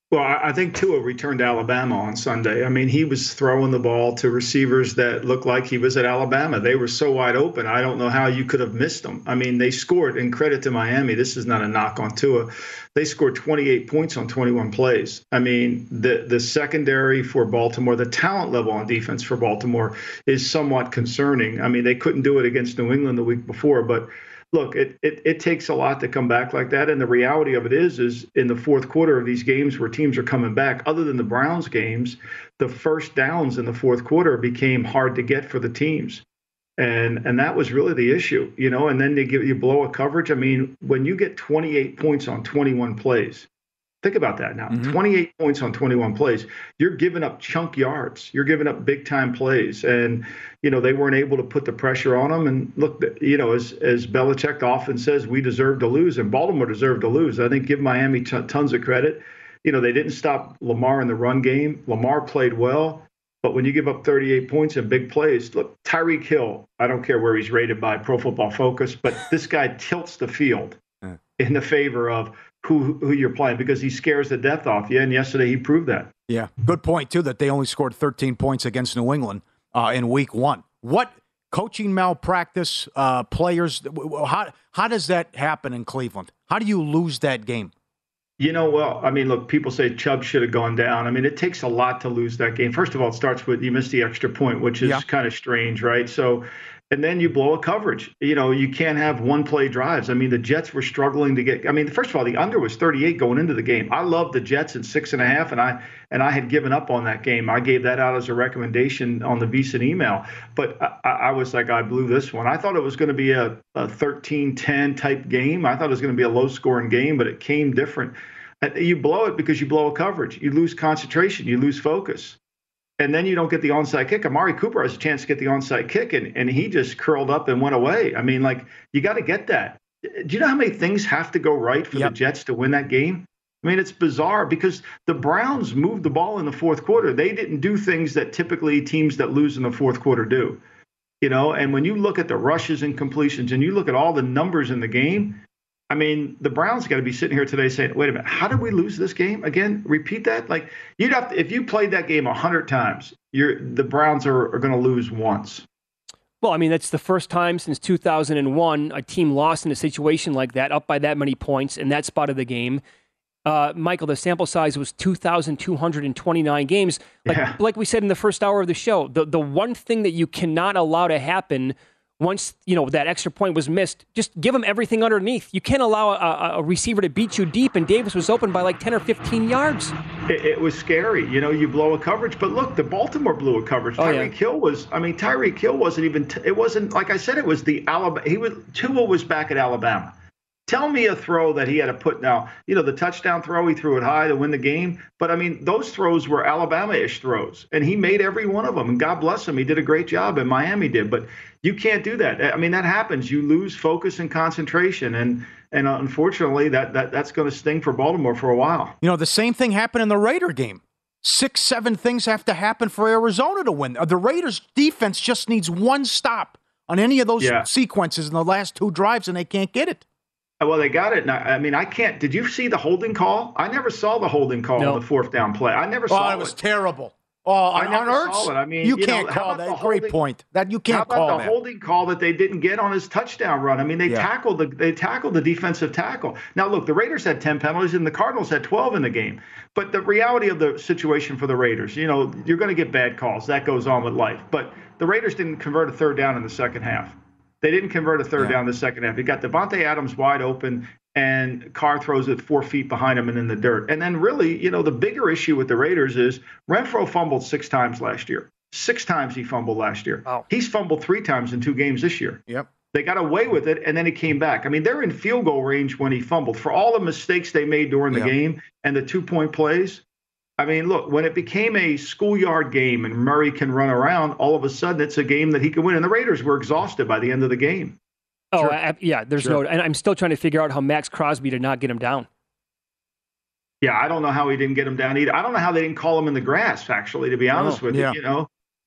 O: Well, I think Tua returned to Alabama on Sunday. I mean, he was throwing the ball to receivers that looked like he was at Alabama. They were so wide open. I don't know how you could have missed them. I mean, they scored, and credit to Miami. This is not a knock on Tua. They scored twenty-eight points on twenty-one plays. I mean, the, the secondary for Baltimore, the talent level on defense for Baltimore is somewhat concerning. I mean, they couldn't do it against New England the week before, but look, it, it it takes a lot to come back like that. And the reality of it is, is in the fourth quarter of these games where teams are coming back, other than the Browns games, the first downs in the fourth quarter became hard to get for the teams. And and that was really the issue, you know, and then they give you blow a coverage. I mean, when you get twenty-eight points on twenty-one plays, think about that now. Mm-hmm. twenty-eight points on twenty-one plays. You're giving up chunk yards. You're giving up big time plays. And, you know, they weren't able to put the pressure on them. And look, you know, as as Belichick often says, we deserve to lose, and Baltimore deserved to lose. I think give Miami t- tons of credit. You know, they didn't stop Lamar in the run game. Lamar played well. But when you give up thirty-eight points in big plays, look, Tyreek Hill, I don't care where he's rated by Pro Football Focus, but this guy tilts the field in the favor of who who you're playing because he scares the death off you. And yesterday he proved that.
I: Yeah, good point, too, that they only scored thirteen points against New England uh, in week one. What coaching malpractice, uh, players, how, how does that happen in Cleveland? How do you lose that game?
O: You know, well, I mean, look, people say Chubb should have gone down. I mean, it takes a lot to lose that game. First of all, it starts with you missed the extra point, which is yeah. kind of strange, right? So, and then you blow a coverage. You know, you can't have one-play drives. I mean, the Jets were struggling to get – I mean, first of all, the under was thirty-eight going into the game. I love the Jets at six and a half, and I and I had given up on that game. I gave that out as a recommendation on the VSiN email. But I, I was like, I blew this one. I thought it was going to be a, a thirteen ten type game. I thought it was going to be a low-scoring game, but it came different. You blow it because you blow a coverage. You lose concentration. You lose focus. And then you don't get the onside kick. Amari Cooper has a chance to get the onside kick, and, and he just curled up and went away. I mean, like, you got to get that. Do you know how many things have to go right for yep. the Jets to win that game? I mean, it's bizarre because the Browns moved the ball in the fourth quarter. They didn't do things that typically teams that lose in the fourth quarter do. You know, and when you look at the rushes and completions and you look at all the numbers in the game, I mean, the Browns got to be sitting here today saying, wait a minute, how did we lose this game again? Repeat that? Like, you'd have to, if you played that game a hundred times, you're the Browns are, are going to lose once.
A: Well, I mean, that's the first time since two thousand one a team lost in a situation like that, up by that many points in that spot of the game. Uh, Michael, the sample size was two thousand two hundred twenty-nine games. Like, yeah. like we said in the first hour of the show, the, the one thing that you cannot allow to happen once, you know, that extra point was missed, just give them everything underneath. You can't allow a, a receiver to beat you deep, and Davis was open by like ten or fifteen yards.
O: It, it was scary. You know, you blow a coverage. But look, the Baltimore blew a coverage.
A: Oh,
O: Tyreek
A: yeah.
O: Hill was, I mean, Tyreek Hill wasn't even, t- it wasn't, like I said, it was the Alabama, he was, Tua was back at Alabama. Tell me a throw that he had to put now, you know, the touchdown throw, he threw it high to win the game. But, I mean, those throws were Alabama-ish throws, and he made every one of them. And God bless him. He did a great job, and Miami did. But you can't do that. I mean, that happens. You lose focus and concentration, and and unfortunately, that, that that's going to sting for Baltimore for a while.
I: You know, the same thing happened in the Raider game. Six, seven things have to happen for Arizona to win. The Raiders' defense just needs one stop on any of those yeah. sequences in the last two drives, and they can't get it.
O: Well, they got it. I mean, I can't. Did you see the holding call? I never saw the holding call
I: no.
O: on the fourth down play. I never saw
I: oh,
O: it.
I: it was terrible. Oh,
O: I
I: on
O: never
I: Ertz?
O: saw it. I mean,
I: you,
O: you
I: can't
O: know,
I: call that.
O: Holding,
I: Great point. That you can't
O: how about
I: call
O: the
I: that.
O: holding call that they didn't get on his touchdown run? I mean, they
I: yeah.
O: tackled the they tackled the defensive tackle. Now, look, the Raiders had ten penalties and the Cardinals had twelve in the game. But the reality of the situation for the Raiders, you know, you're going to get bad calls. That goes on with life. But the Raiders didn't convert a third down in the second half. They didn't convert a third yeah. down in the second half. You got Devontae Adams wide open, and Carr throws it four feet behind him and in the dirt. And then really, you know, the bigger issue with the Raiders is Renfro fumbled six times last year. Six times he fumbled last year.
A: Wow.
O: He's fumbled three times in two games this year.
I: Yep.
O: They got away with it, and then he came back. I mean, they're in field goal range when he fumbled. For all the mistakes they made during the yep. game and the two-point plays, I mean, look, when it became a schoolyard game and Murray can run around, all of a sudden it's a game that he can win. And the Raiders were exhausted by the end of the game.
A: Oh,
O: Sure.
A: I, yeah, there's
O: Sure.
A: no – and I'm still trying to figure out how Max Crosby did not get him down.
O: Yeah, I don't know how he didn't get him down either. I don't know how they didn't call him in the grass, actually, to be honest
I: Oh,
O: with
I: yeah.
O: you, you know.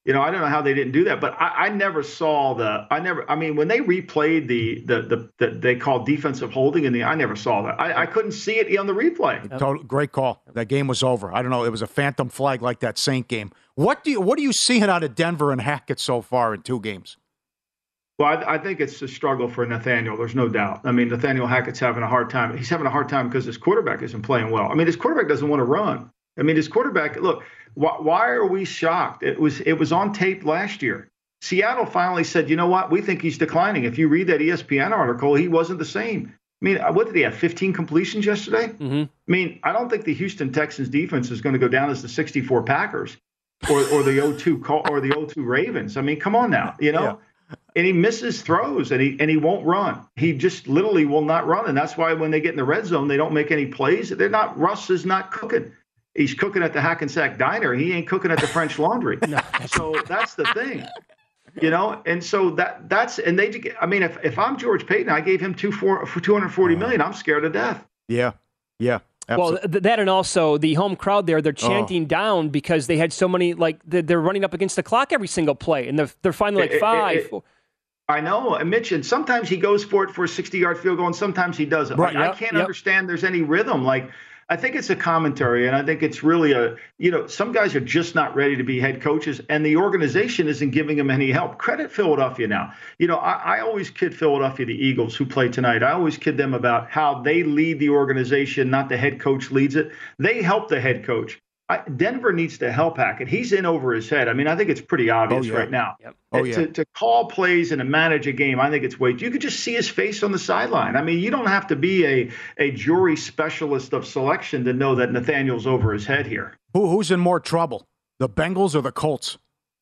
O: You know, I don't know how they didn't do that, but I, I never saw the. I never. I mean, when they replayed the the the, the they called defensive holding in the, I never saw that. I, I couldn't see it on the replay.
I: Total, great call. That game was over. I don't know. It was a phantom flag like that Saint game. What do you What are you seeing out of Denver and Hackett so far in two games?
O: Well, I, I think it's a struggle for Nathaniel. There's no doubt. I mean, Nathaniel Hackett's having a hard time. He's having a hard time because his quarterback isn't playing well. I mean, his quarterback doesn't want to run. I mean, his quarterback. Look. Why are we shocked? It was it was on tape last year. Seattle finally said, you know what? We think he's declining. If you read that E S P N article, he wasn't the same. I mean, what did he have, fifteen completions yesterday?
A: Mm-hmm.
O: I mean, I don't think the Houston Texans defense is going to go down as the sixty-four Packers or, or the oh two or the oh two Ravens. I mean, come on now, you know? Yeah. And he misses throws, and he and he won't run. He just literally will not run, and that's why when they get in the red zone, they don't make any plays. They're not. Russ is not cooking. He's cooking at the Hackensack Diner. He ain't cooking at the French Laundry. No. So that's the thing, you know. And so that that's and they. I mean, if if I'm George Payton, I gave him two four for two hundred forty million. I'm scared to death.
I: Yeah, yeah.
A: Absolutely. Well, th- that and also the home crowd there, they're chanting oh. down because they had so many, like, they're running up against the clock every single play, and they're, they're finally like five. It, it, it,
O: I know, and Mitch, and sometimes he goes for it for a sixty-yard field goal, and sometimes he doesn't. Right, like, yep, I can't yep. understand there's any rhythm. Like, I think it's a commentary, and I think it's really a, you know, some guys are just not ready to be head coaches, and the organization isn't giving them any help. Credit Philadelphia now. You know, I, I always kid Philadelphia, the Eagles, who play tonight. I always kid them about how they lead the organization, not the head coach leads it. They help the head coach. I, Denver needs to help Hackett. He's in over his head. I mean, I think it's pretty obvious oh, yeah. right now.
A: Yep.
I: Oh, yeah.
O: to, to call plays and to manage a game, I think it's way. You could just see his face on the sideline. I mean, you don't have to be a, a jury specialist of selection to know that Nathaniel's over his head here.
I: Who, who's in more trouble, the Bengals or the Colts?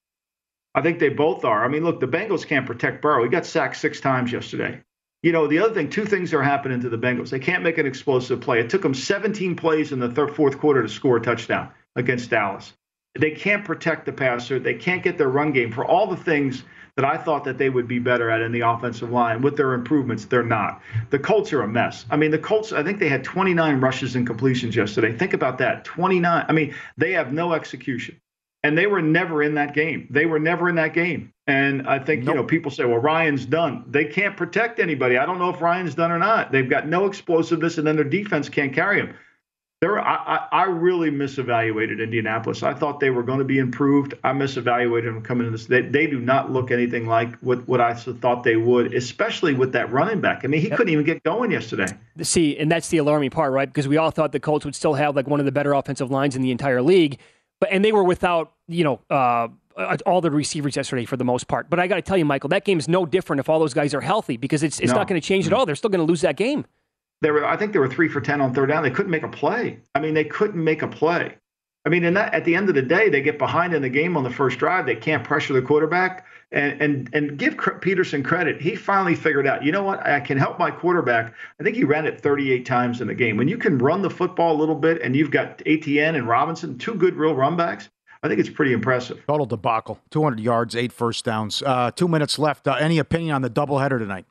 O: I think they both are. I mean, look, the Bengals can't protect Burrow. He got sacked six times yesterday. You know, the other thing, two things are happening to the Bengals. They can't make an explosive play. It took them seventeen plays in the third, fourth quarter to score a touchdown against Dallas. They can't protect the passer. They can't get their run game. For all the things that I thought that they would be better at in the offensive line, with their improvements, they're not. The Colts are a mess. I mean, the Colts, I think they had twenty-nine rushes and completions yesterday. Think about that, twenty-nine. I mean, they have no execution. And they were never in that game. They were never in that game. And I think, nope. you know, people say, well, Ryan's done. They can't protect anybody. I don't know if Ryan's done or not. They've got no explosiveness, and then their defense can't carry them. There, I, I really misevaluated Indianapolis. I thought they were going to be improved. I misevaluated them coming into this. They, they do not look anything like what, what I thought they would, especially with that running back. I mean, he yep. couldn't even get going yesterday.
A: See, and that's the alarming part, right? Because we all thought the Colts would still have like one of the better offensive lines in the entire league. But and they were without, you know, uh, all the receivers yesterday for the most part. But I got to tell you, Michael, that game's no different if all those guys are healthy because it's it's no. not going to change at all. They're still going to lose that game.
O: They were, I think they were three for ten on third down. They couldn't make a play. I mean, they couldn't make a play. I mean, and that, at the end of the day, they get behind in the game on the first drive. They can't pressure the quarterback. And and and give Peterson credit. He finally figured out, you know what, I can help my quarterback. I think he ran it thirty-eight times in the game. When you can run the football a little bit and you've got A T N and Robinson, two good real run backs, I think it's pretty impressive.
I: Total debacle. two hundred yards, eight first downs. Uh, two minutes left. Uh, any opinion on the doubleheader tonight?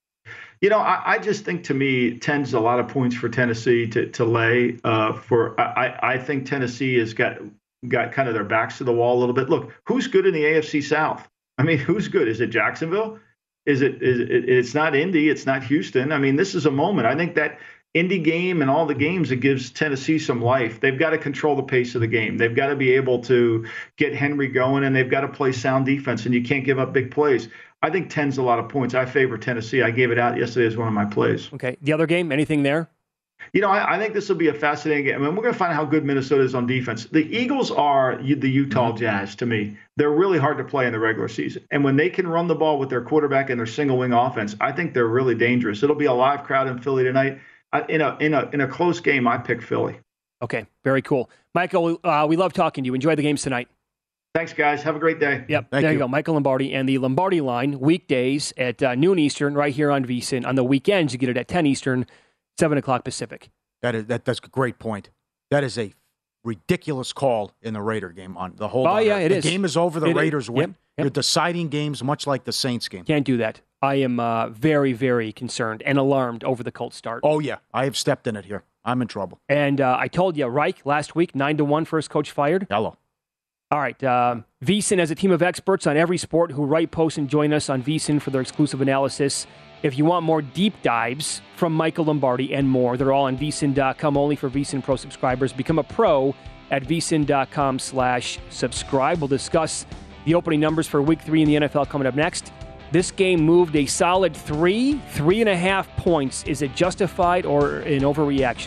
O: You know, I, I just think to me, ten's a lot of points for Tennessee to, to lay. Uh, for I, I think Tennessee has got got kind of their backs to the wall a little bit. Look, who's good in the A F C South? I mean, who's good? Is it Jacksonville? Is it, is it? It's not Indy. It's not Houston. I mean, this is a moment. I think that Indy game and all the games, it gives Tennessee some life. They've got to control the pace of the game. They've got to be able to get Henry going, and they've got to play sound defense, and you can't give up big plays. I think ten's a lot of points. I favor Tennessee. I gave it out yesterday as one of my plays.
A: Okay. The other game, anything there?
O: You know, I, I think this will be a fascinating game. I mean, we're going to find out how good Minnesota is on defense. The Eagles are the Utah mm-hmm. Jazz to me. They're really hard to play in the regular season. And when they can run the ball with their quarterback and their single wing offense, I think they're really dangerous. It'll be a live crowd in Philly tonight. I, in a in a in a close game, I pick Philly.
A: Okay, very cool, Michael. Uh, we love talking to you. Enjoy the games tonight.
O: Thanks, guys. Have a great day.
A: Yep.
I: Thank
A: there
I: you.
A: you go. Michael Lombardi and the Lombardi Line, weekdays at uh, noon Eastern, right here on VSiN. On the weekends, you get it at ten Eastern, seven o'clock Pacific.
I: That is that. That's a great point. That is a ridiculous call in the Raider game on the whole.
A: Oh, yeah, it
I: the
A: is.
I: The game is over. The
A: it
I: Raiders
A: is.
I: win.
A: Yep. Yep.
I: You're deciding games much like the Saints game.
A: Can't do that. I am uh, very, very concerned and alarmed over the Colts start.
I: Oh, yeah. I have stepped in it here. I'm in trouble.
A: And uh, I told you, Reich, last week, nine to one, first coach fired.
I: Hello.
A: All right. Um, VSiN has a team of experts on every sport who write posts and join us on VSiN for their exclusive analysis. If you want more deep dives from Michael Lombardi and more, they're all on V S I N dot com, only for VSiN Pro subscribers. Become a pro at V S I N dot com slash subscribe. We'll discuss the opening numbers for week three in the N F L coming up next. This game moved a solid three, three and a half points. Is it justified or an overreaction?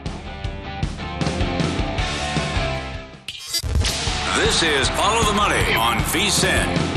H: This is Follow the Money on VSiN.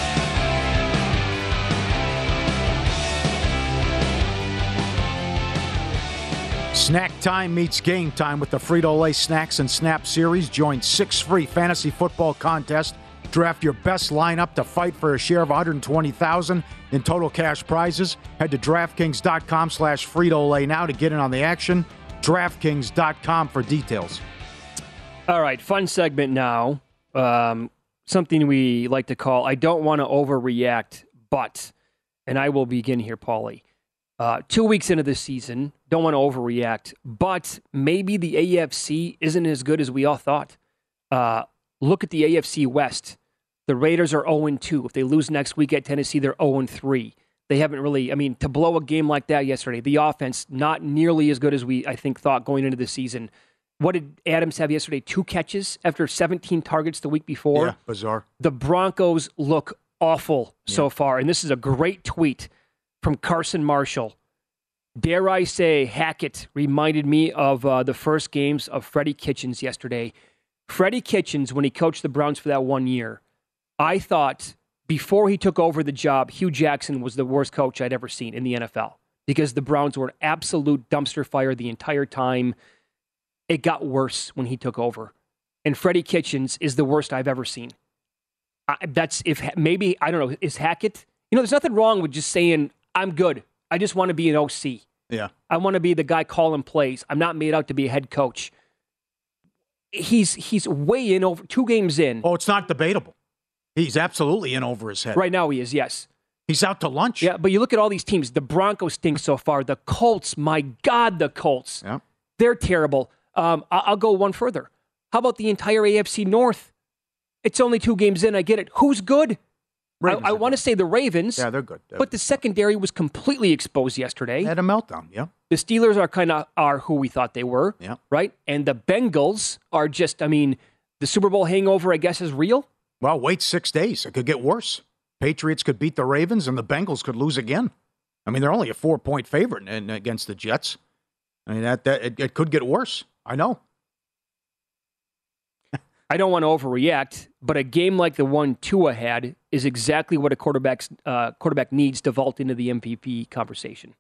I: Snack time meets game time with the Frito-Lay Snacks and Snap Series. Join six free fantasy football contests. Draft your best lineup to fight for a share of one hundred twenty thousand dollars in total cash prizes. Head to DraftKings.com slash Frito-Lay now to get in on the action. DraftKings dot com for details.
A: All right, fun segment now. Um, something we like to call, I don't want to overreact, but, and I will begin here, Paulie. Uh, two weeks into this season, don't want to overreact, but maybe the A F C isn't as good as we all thought. Uh, look at the A F C West. The Raiders are oh and two. If they lose next week at Tennessee, they're oh and three. They haven't really, I mean, to blow a game like that yesterday, the offense not nearly as good as we, I think, thought going into the season. What did Adams have yesterday? Two catches after seventeen targets the week before?
I: Yeah, bizarre.
A: The Broncos look awful yeah. so far, and this is a great tweet from Carson Marshall. Dare I say, Hackett reminded me of uh, the first games of Freddie Kitchens yesterday. Freddie Kitchens, when he coached the Browns for that one year, I thought before he took over the job, Hugh Jackson was the worst coach I'd ever seen in the N F L because the Browns were an absolute dumpster fire the entire time. It got worse when he took over. And Freddie Kitchens is the worst I've ever seen. I, that's if maybe, I don't know, is Hackett? You know, there's nothing wrong with just saying, I'm good. I just want to be an O C.
I: Yeah.
A: I want to be the guy calling plays. I'm not made out to be a head coach. He's he's way in over two games in.
I: Oh, it's not debatable. He's absolutely in over his head.
A: Right now he is, yes.
I: He's out to lunch.
A: Yeah, but you look at all these teams. The Broncos stink so far. The Colts, my God, the Colts.
I: Yeah.
A: They're terrible. Um, I'll go one further. How about the entire A F C North? It's only two games in. I get it. Who's good? I, I want to say the Ravens.
I: Yeah, they're good. They're
A: but the secondary was completely exposed yesterday.
I: Had a meltdown, yeah.
A: The Steelers are kind of are who we thought they were,
I: yeah.
A: right? And the Bengals are just, I mean, the Super Bowl hangover, I guess, is real.
I: Well, wait six days. It could get worse. Patriots could beat the Ravens, and the Bengals could lose again. I mean, they're only a four-point favorite in, against the Jets. I mean, that, that it, it could get worse. I know.
A: I don't want to overreact, but a game like the one Tua had is exactly what a quarterback's, uh, quarterback needs to vault into the M V P conversation.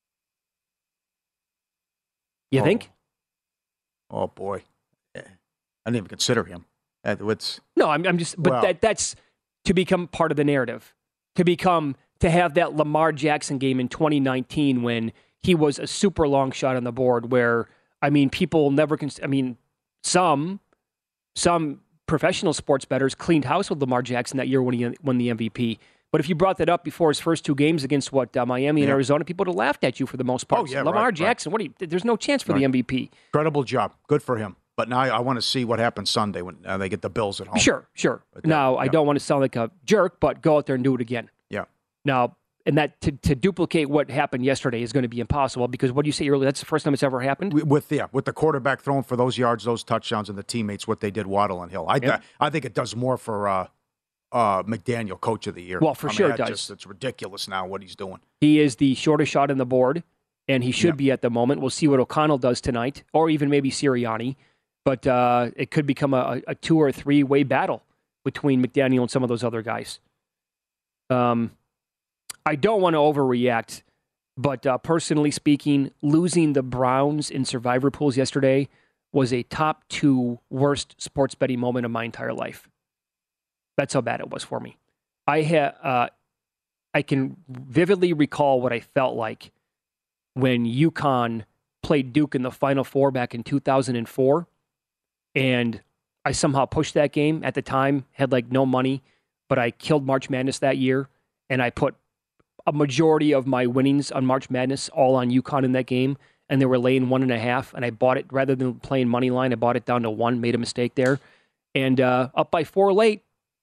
A: You
I: oh.
A: think?
I: Oh, boy. I didn't even consider him. It's,
A: no, I'm, I'm just, but
I: well,
A: that that's to become part of the narrative. To become, to have that Lamar Jackson game in twenty nineteen when he was a super long shot on the board where, I mean, people never, cons- I mean, some... Some professional sports bettors cleaned house with Lamar Jackson that year when he won the M V P. But if you brought that up before his first two games against what uh, Miami and
I: yeah.
A: Arizona, people would have laughed at you for the most part.
I: Oh, yeah,
A: Lamar
I: right,
A: Jackson,
I: right.
A: what? Do you, there's no chance for
I: right.
A: the M V P.
I: Incredible job, good for him. But now I, I want to see what happens Sunday when uh, they get the Bills at home.
A: Sure, sure.
I: But,
A: now
I: yeah.
A: I don't want to sound like a jerk, but go out there and do it again.
I: Yeah.
A: Now, and that to, to duplicate what happened yesterday is going to be impossible because what you say earlier, that's the first time it's ever happened.
I: With yeah, with the quarterback throwing for those yards, those touchdowns, and the teammates, what they did, Waddle and Hill. I
A: Yep.
I: I, I think it does more for uh, uh, McDaniel, Coach of the Year.
A: Well, for
I: I mean,
A: sure it
I: that
A: does.
I: Just, it's ridiculous now what he's doing.
A: He is the shortest shot on the board, and he should
I: Yep.
A: be at the moment. We'll see what O'Connell does tonight, or even maybe Sirianni. But uh, it could become a, a two or three way battle between McDaniel and some of those other guys. Um. I don't want to overreact, but uh, personally speaking, losing the Browns in survivor pools yesterday was a top two worst sports betting moment of my entire life. That's how bad it was for me. I ha- uh, I can vividly recall what I felt like when UConn played Duke in the Final Four back in two thousand four, and I somehow pushed that game. At the time, had like no money, but I killed March Madness that year, and I put a majority of my winnings on March Madness all on UConn in that game, and they were laying one and a half, and I bought it, rather than playing money line, I bought it down to one, made a mistake there, and uh, up by four late,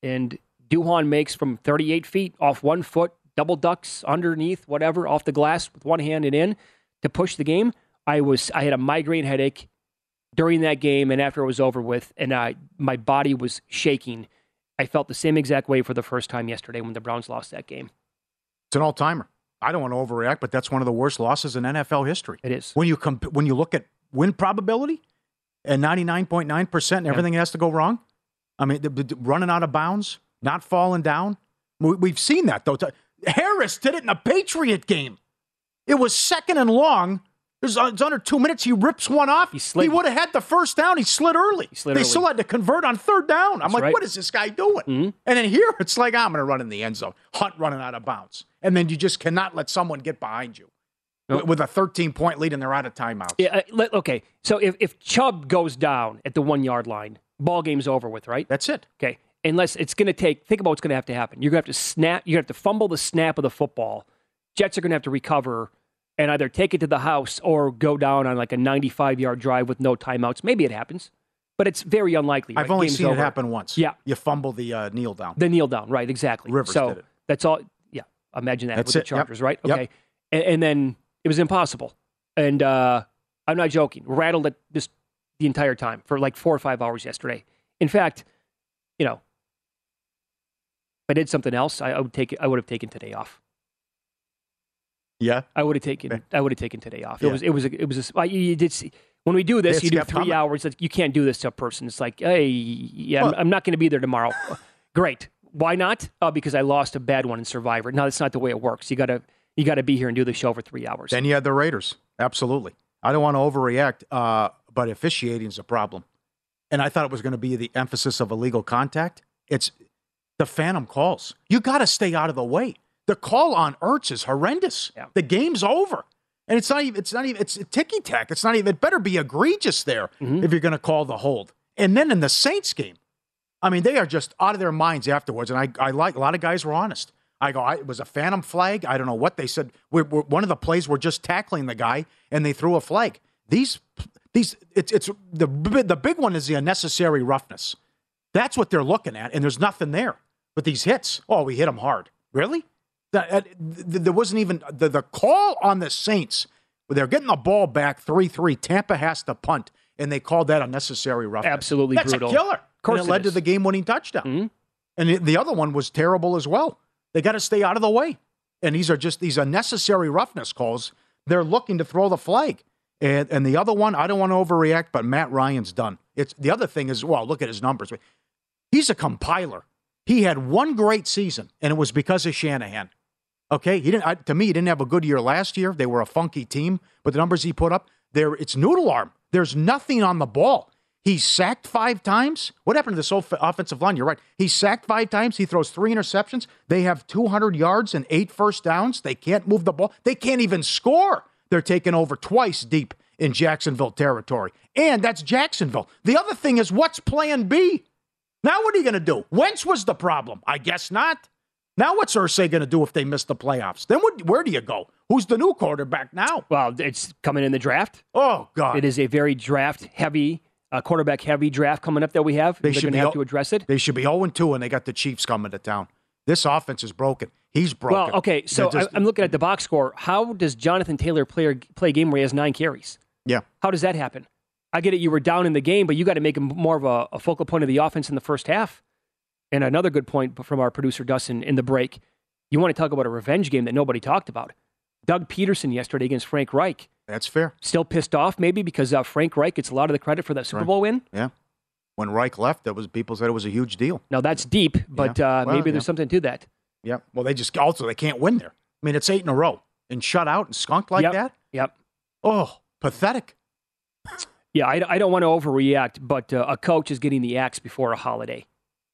A: and Duhon makes from thirty-eight feet off one foot, double ducks underneath, whatever, off the glass with one hand and in to push the game. I was I had a migraine headache during that game and after it was over with, and I my body was shaking. I felt the same exact way for the first time yesterday when the Browns lost that game.
I: It's an all-timer. I don't want to overreact, but that's one of the worst losses in N F L history.
A: It is.
I: When you comp- when you look at win probability and ninety-nine point nine percent and everything yeah. has to go wrong, I mean, the, the, running out of bounds, not falling down. We, we've seen that, though. Harris did it in a Patriot game. It was second and long. It was, it's under two minutes. He rips one off. He, he would have had the first down. He slid early. He slid they early. Still had to convert on third down. I'm That's like, right. what is this guy doing? Mm-hmm. And then here, it's like, I'm going to run in the end zone. Hunt running out of bounds. And then you just cannot let someone get behind you nope. with a thirteen-point lead, and they're out of timeouts.
A: Yeah, uh, okay, so if, if Chubb goes down at the one-yard line, ball game's over with, right?
I: That's it.
A: Okay, unless it's going to take, think about what's going to have to happen. You're going to have to snap, you're going to have to fumble the snap of the football. Jets are going to have to recover and either take it to the house or go down on like a ninety-five-yard drive with no timeouts. Maybe it happens, but it's very unlikely. Right?
I: I've only
A: Game's
I: seen
A: over.
I: it happen once.
A: Yeah.
I: You fumble the uh, kneel down.
A: The kneel down, right, exactly.
I: Rivers
A: so
I: did it.
A: That's all, yeah, imagine that
I: that's
A: with
I: it.
A: the Chargers,
I: yep.
A: right?
I: Yep.
A: Okay, and, and then it was impossible. And uh, I'm not joking. Rattled it this the entire time for like four or five hours yesterday. In fact, you know, if I did something else, I, I would take it. I would have taken today off.
I: Yeah,
A: I would have taken. I would have taken today off.
I: Yeah.
A: It was. It was. A, it was. A, you did see when we do this.
I: It's
A: you do
I: kept
A: three
I: coming.
A: hours. You can't do this to a person. It's like, hey, yeah,
I: Well-
A: I'm, I'm not going to be there tomorrow. Great. Why not? Uh, because I lost a bad one in Survivor. No, that's not the way it works. You gotta. You got to be here and do the show for three hours.
I: Then you had the Raiders. Absolutely. I don't want to overreact, uh, but officiating is a problem. And I thought it was going to be the emphasis of illegal contact. It's the phantom calls. You got to stay out of the way. The call on Ertz is horrendous.
A: Yeah.
I: The game's over. And it's not even, it's not even, it's ticky-tack. It's not even, it better be egregious there
A: Mm-hmm.
I: if you're going to call the hold. And then in the Saints game, I mean, they are just out of their minds afterwards. And I, I like, a lot of guys were honest. I go, I, it was a phantom flag. I don't know what they said. We're, we're, one of the plays, we're just tackling the guy, and they threw a flag. These, these, it's, it's the the big one is the unnecessary roughness. That's what they're looking at, and there's nothing there. But these hits, oh, we hit them hard. Really? That, that, th- there wasn't even the, the call on the Saints. They're getting the ball back three three. Tampa has to punt, and they called that unnecessary roughness.
A: Absolutely
I: That's
A: brutal.
I: a killer.
A: Of course
I: and it,
A: it
I: led
A: is.
I: to the game-winning touchdown.
A: Mm-hmm.
I: And the, the other one was terrible as well. They got to stay out of the way. And these are just these unnecessary roughness calls. They're looking to throw the flag. And and the other one, I don't want to overreact, but Matt Ryan's done. It's the other thing is, well, look at his numbers. He's a compiler. He had one great season, and it was because of Shanahan. Okay, he didn't. I, to me, he didn't have a good year last year. They were a funky team, but the numbers he put up, there, it's noodle arm. There's nothing on the ball. He's sacked five times. What happened to this off- offensive line? You're right. He's sacked five times. He throws three interceptions. They have two hundred yards and eight first downs. They can't move the ball. They can't even score. They're taking over twice deep in Jacksonville territory. And that's Jacksonville. The other thing is, what's plan B? Now what are you going to do? Wentz was the problem. I guess not. Now what's Irsay going to do if they miss the playoffs? Then what, where do you go? Who's the new quarterback now?
A: Well, it's coming in the draft.
I: Oh, God.
A: It is a very draft-heavy, uh, quarterback-heavy draft coming up that we have.
I: They
A: They're
I: should
A: going to
I: be
A: have
I: o-
A: to address it.
I: They should be oh and two, and they got the Chiefs coming to town. This offense is broken. He's broken.
A: Well, okay, so
I: They're just-
A: I, I'm looking at the box score. How does Jonathan Taylor play, play a game where he has nine carries?
I: Yeah.
A: How does that happen? I get it, you were down in the game, but you got to make him more of a, a focal point of the offense in the first half. And another good point from our producer, Dustin, in the break. You want to talk about a revenge game that nobody talked about. Doug Peterson yesterday against Frank Reich.
I: That's fair.
A: Still pissed off maybe because uh, Frank Reich gets a lot of the credit for that Super
I: Right.
A: Bowl win.
I: Yeah. When Reich left, that was people said it was a huge deal.
A: Now that's deep, but
I: Yeah.
A: uh,
I: Well,
A: maybe there's
I: yeah.
A: something to that.
I: Yeah. Well, they just also they can't win there. I mean, it's eight in a row and shut out and skunked like
A: Yep.
I: that.
A: Yep.
I: Oh, pathetic.
A: Yeah, I, I don't want to overreact, but uh, a coach is getting the axe before a holiday.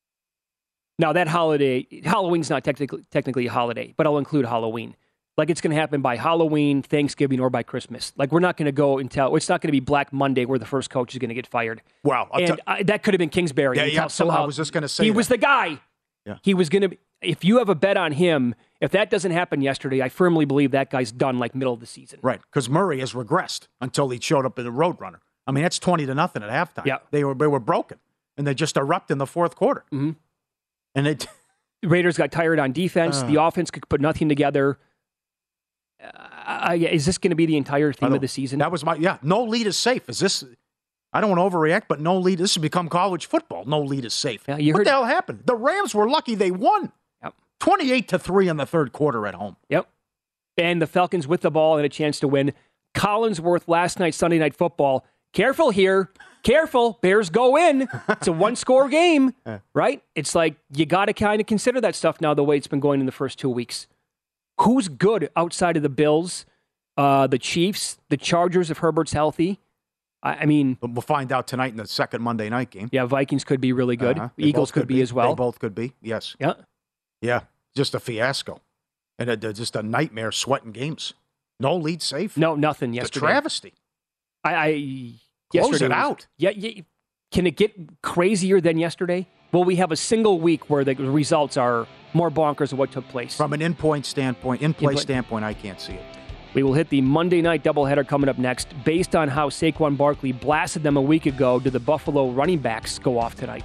A: Now, that holiday, Halloween's not technically technically a holiday, but I'll include Halloween. Like, it's going to happen by Halloween, Thanksgiving, or by Christmas. Like, we're not going to go until, it's not going to be Black Monday where the first coach is going to get fired.
I: Wow. I'll
A: And
I: tell-
A: I, that could have been Kingsbury.
I: Yeah,
A: until
I: yeah, so
A: somehow
I: I was just gonna say
A: He
I: that.
A: was the guy.
I: Yeah.
A: He was going to, if you have a bet on him, if that doesn't happen yesterday, I firmly believe that guy's done like middle of the season.
I: Right, because Murray has regressed until he showed up in the Roadrunner. I mean, that's twenty to nothing at halftime.
A: Yeah.
I: They were they were broken, and they just erupt in the fourth quarter.
A: Mm-hmm.
I: And it
A: Raiders got tired on defense.
I: Uh,
A: the offense could put nothing together. Uh, is this going to be the entire theme of the season?
I: That was my, yeah, no lead is safe. Is this, I don't want to overreact, but no lead, this has become college football. No lead is safe.
A: Yeah, you
I: what
A: heard,
I: the hell happened? The Rams were lucky they won.
A: Yep.
I: twenty-eight to three in the third quarter at home.
A: Yep. And the Falcons with the ball and a chance to win. Collinsworth last night, Sunday Night Football. Careful here. Careful. Bears go in. It's a one-score game, right? It's like you got to kind of consider that stuff now the way it's been going in the first two weeks. Who's good outside of the Bills, uh, the Chiefs, the Chargers if Herbert's healthy? I, I mean...
I: We'll find out tonight in the second Monday night game.
A: Yeah, Vikings could be really good.
I: Uh-huh.
A: Eagles could, could be, be as well.
I: They both could be, yes.
A: Yeah.
I: Yeah, just a fiasco. And a, just a nightmare sweating games. No lead safe.
A: No, nothing yesterday.
I: It's a travesty.
A: I... I
I: Close it
A: was,
I: out.
A: Yeah, yeah. Can it get crazier than yesterday? Will we have a single week where the results are more bonkers of what took place?
I: From an in-point standpoint, in-play
A: in
I: standpoint, I can't see it.
A: We will hit the Monday night doubleheader coming up next. Based on how Saquon Barkley blasted them a week ago, do the Buffalo running backs go off tonight?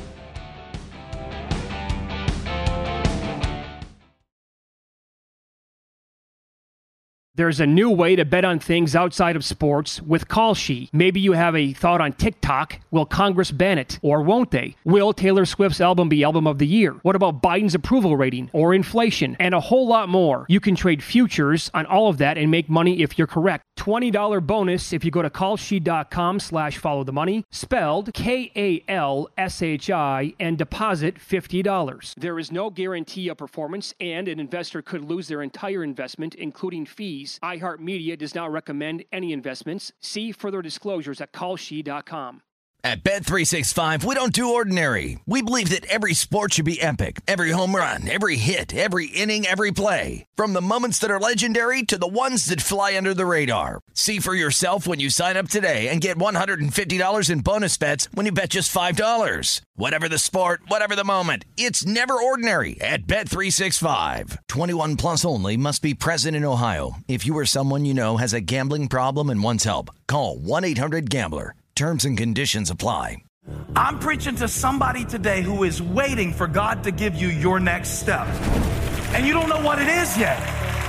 A: There's a new way to bet on things outside of sports with Kalshi. Maybe you have a thought on TikTok. Will Congress ban it? Or won't they? Will Taylor Swift's album be Album of the Year? What about Biden's approval rating? Or inflation? And a whole lot more. You can trade futures on all of that and make money if you're correct. twenty dollars bonus if you go to kalshi.com slash follow the money, spelled K A L S H I, and deposit fifty dollars. There is no guarantee of performance, and an investor could lose their entire investment, including fees. iHeartMedia does not recommend any investments. See further disclosures at kalshi dot com.
B: At Bet three sixty-five, we don't do ordinary. We believe that every sport should be epic. Every home run, every hit, every inning, every play. From the moments that are legendary to the ones that fly under the radar. See for yourself when you sign up today and get one hundred fifty dollars in bonus bets when you bet just five dollars. Whatever the sport, whatever the moment, it's never ordinary at Bet three sixty-five. twenty-one plus only. Must be present in Ohio. If you or someone you know has a gambling problem and wants help, call one eight hundred gambler. Terms and conditions apply.
K: I'm preaching to somebody today who is waiting for God to give you your next step. And you don't know what it is yet.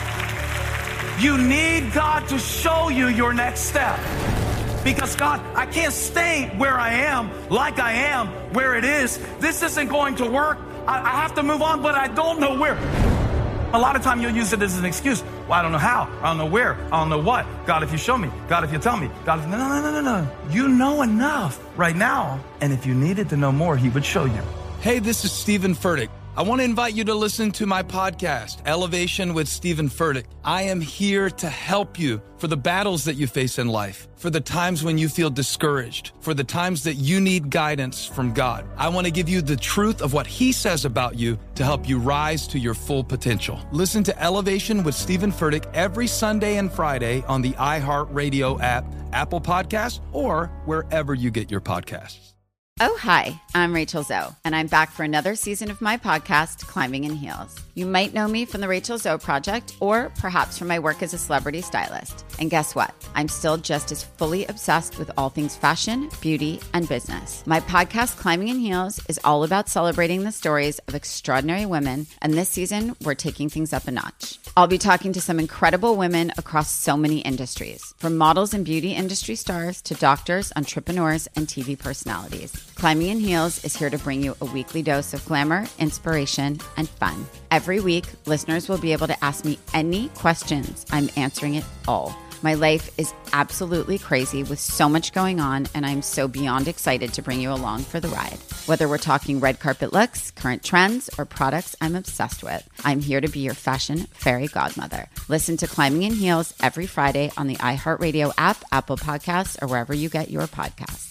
K: You need God to show you your next step. Because God, I can't stay where I am, like I am, where it is. This isn't going to work. I, I have to move on, but I don't know where. A lot of time you'll use it as an excuse. Well, I don't know how. I don't know where. I don't know what. God, if you show me. God, if you tell me. God, if... No, no, no, no, no. You know enough right now. And if you needed to know more, he would show you.
L: Hey, this is Stephen Furtick. I want to invite you to listen to my podcast, Elevation with Stephen Furtick. I am here to help you for the battles that you face in life, for the times when you feel discouraged, for the times that you need guidance from God. I want to give you the truth of what he says about you to help you rise to your full potential. Listen to Elevation with Stephen Furtick every Sunday and Friday on the iHeartRadio app, Apple Podcasts, or wherever you get your podcasts.
M: Oh, hi, I'm Rachel Zoe, and I'm back for another season of my podcast, Climbing in Heels. You might know me from the Rachel Zoe Project, or perhaps from my work as a celebrity stylist. And guess what? I'm still just as fully obsessed with all things fashion, beauty, and business. My podcast, Climbing in Heels, is all about celebrating the stories of extraordinary women, and this season, we're taking things up a notch. I'll be talking to some incredible women across so many industries, from models and beauty industry stars to doctors, entrepreneurs, and T V personalities. Climbing in Heels is here to bring you a weekly dose of glamour, inspiration, and fun. Every week, listeners will be able to ask me any questions. I'm answering it all. My life is absolutely crazy with so much going on, and I'm so beyond excited to bring you along for the ride. Whether we're talking red carpet looks, current trends, or products I'm obsessed with, I'm here to be your fashion fairy godmother. Listen to Climbing in Heels every Friday on the iHeartRadio app, Apple Podcasts, or wherever you get your podcasts.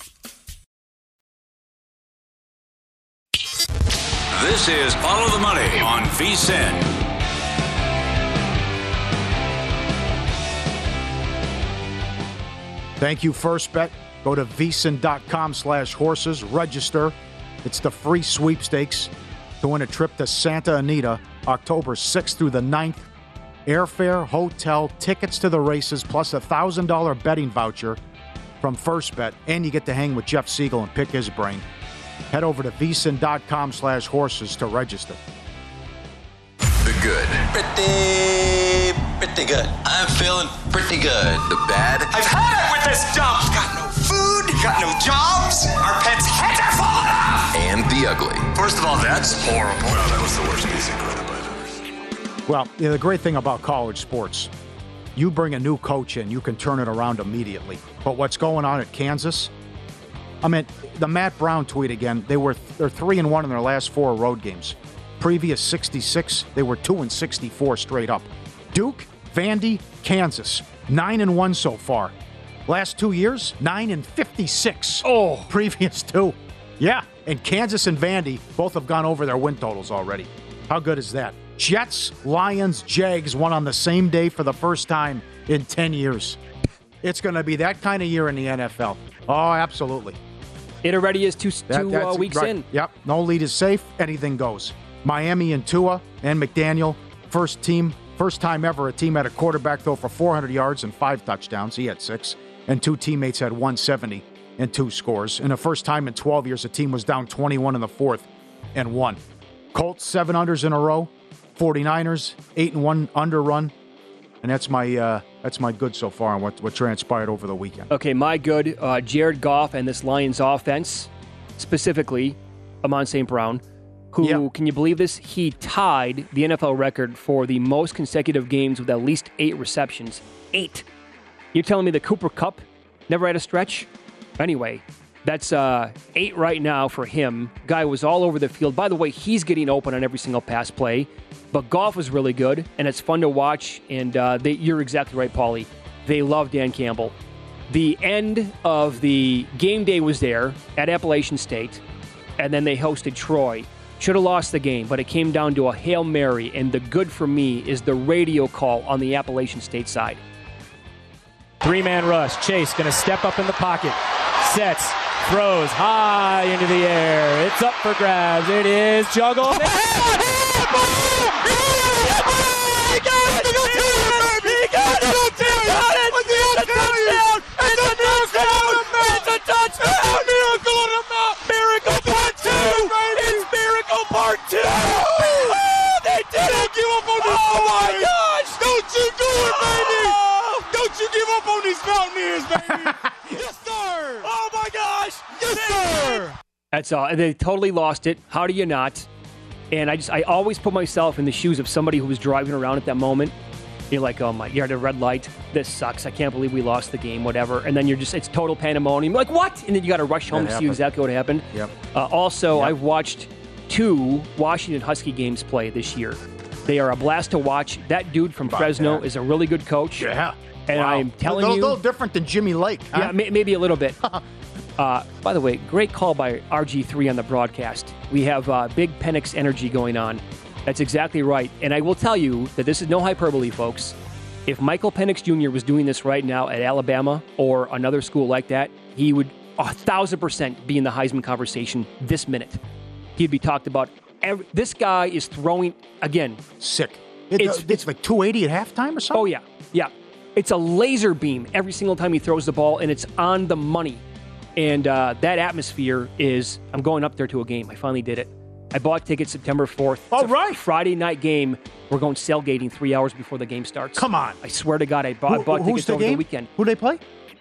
H: This is Follow the Money on VSiN.
I: Thank you, First Bet. Go to vsin.com slash horses. Register. It's the free sweepstakes to win a trip to Santa Anita, October sixth through the ninth. Airfare, hotel, tickets to the races, plus a one thousand dollars betting voucher from First Bet. And you get to hang with Jeff Siegel and pick his brain. Head over to vsin.com slash horses to register.
P: The good. Pretty, pretty good. I'm feeling pretty good. The bad.
G: I've had it with this job. Got no food, got no jobs. Our pets' heads are falling off.
P: And the ugly.
G: First of all, that's horrible.
P: Well, that was the worst piece of equipment I've ever seen.
I: Well, you know, the great thing about college sports, you bring a new coach in, you can turn it around immediately. But what's going on at Kansas? I mean, the Matt Brown tweet again. They were they're three and one in their last four road games. Previous sixty-six, they were two and sixty-four straight up. Duke, Vandy, Kansas, nine and one so far. Last two years, nine and fifty-six.
A: Oh,
I: previous two, yeah. And Kansas and Vandy both have gone over their win totals already. How good is that? Jets, Lions, Jags won on the same day for the first time in ten years. It's going to be that kind of year in the N F L. Oh, absolutely.
A: It already is two,
I: That-
A: two
I: that's
A: uh, weeks
I: right.
A: in.
I: Yep. No lead is safe. Anything goes. Miami and Tua and McDaniel, first team, first time ever a team had a quarterback throw for four hundred yards and five touchdowns. He had six. And two teammates had one seventy and two scores. And the first time in twelve years a team was down twenty-one in the fourth and won. Colts, seven unders in a row. forty-niners, eight and one under run. And that's my uh, that's my good so far on what, what transpired over the weekend.
A: Okay, my good, uh, Jared Goff and this Lions offense, specifically Amon Saint Brown, who,
I: Yeah.
A: can you believe this? He tied the N F L record for the most consecutive games with at least eight receptions. Eight. You're telling me the Cooper Kupp never had a stretch? Anyway, that's uh, eight right now for him. Guy was all over the field. By the way, he's getting open on every single pass play. But Goff was really good, and it's fun to watch. And uh, they, you're exactly right, Paulie. They love Dan Campbell. The end of the game day was there at Appalachian State, and then they hosted Troy. Should have lost the game, but it came down to a Hail Mary, and the good for me is the radio call on the Appalachian State side.
Q: Three-man rush. Chase going to step up in the pocket. Sets. Throws high into the air. It's up for grabs. It is juggled. Part two! Oh, they did it! Don't give up on this! Oh my gosh! Don't you do it, baby! Don't you give up on these Mountaineers, baby! Yes, sir! Oh my gosh! Yes, sir!
A: That's all. They totally lost it. How do you not? And I just, I always put myself in the shoes of somebody who was driving around at that moment. You're like, oh my, you're at a red light. This sucks. I can't believe we lost the game, whatever. And then you're just, it's total pandemonium. You're like, what? And then you got to rush home
I: That
A: to see
I: happened.
A: exactly what happened.
I: Yep.
A: Uh, also,
I: Yep.
A: I've watched two Washington Husky games play this year. They are a blast to watch. That dude from
I: About
A: Fresno
I: that.
A: is a really good coach.
I: Yeah.
A: And
I: Wow.
A: I'm telling
I: a little,
A: you.
I: little different than Jimmy Lake. Huh?
A: Yeah, may, maybe a little bit. uh, by the way, great call by R G three on the broadcast. We have uh, big Penix energy going on. That's exactly right. And I will tell you that this is no hyperbole, folks. If Michael Penix Junior was doing this right now at Alabama or another school like that, he would a thousand percent be in the Heisman conversation this minute. He'd be talked about. Every, this guy is throwing, again.
I: Sick. It,
A: It's,
I: it's, it's like two eighty at halftime or something?
A: Oh, yeah. Yeah. It's a laser beam every single time he throws the ball, and it's on the money. And uh, that atmosphere is, I'm going up there to a game. I finally did it. I bought tickets September fourth.
I: All
A: It's a
I: right.
A: Friday night game. We're going sailgating three hours before the game starts.
I: Come on.
A: I swear to God, I bought, I
I: Who-
A: bought
I: who's
A: tickets
I: the
A: over the
I: game?
A: weekend.
I: Who do they play?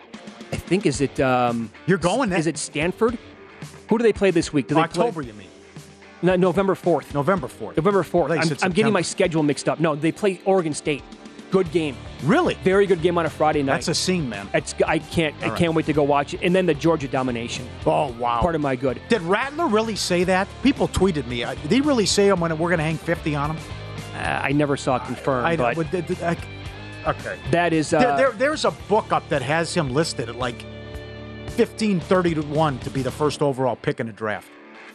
A: I think, is it... Um,
I: You're going there?
A: Is it Stanford? Who do they play this week? Do they
I: October,
A: play,
I: you mean?
A: No, November fourth.
I: November fourth.
A: November fourth.
I: They
A: I'm,
I: said
A: I'm getting my
I: September.
A: schedule mixed up. No, they play Oregon State. Good game.
I: Really?
A: Very good game on a Friday night.
I: That's a scene, man.
A: It's, I can't I
I: All
A: can't
I: right.
A: wait to go watch it. And then the Georgia domination.
I: Oh, wow.
A: Part of my good.
I: Did Rattler really say that? People tweeted me. Uh, Did he really say I'm gonna, we're going to hang fifty on him?
A: Uh, I never saw it confirmed,
I: I,
A: but
I: but did- did- I- okay.
A: that is... Uh,
I: there, there, there's a book up that has him listed at like fifteen thirty to one to be the first overall pick in the draft.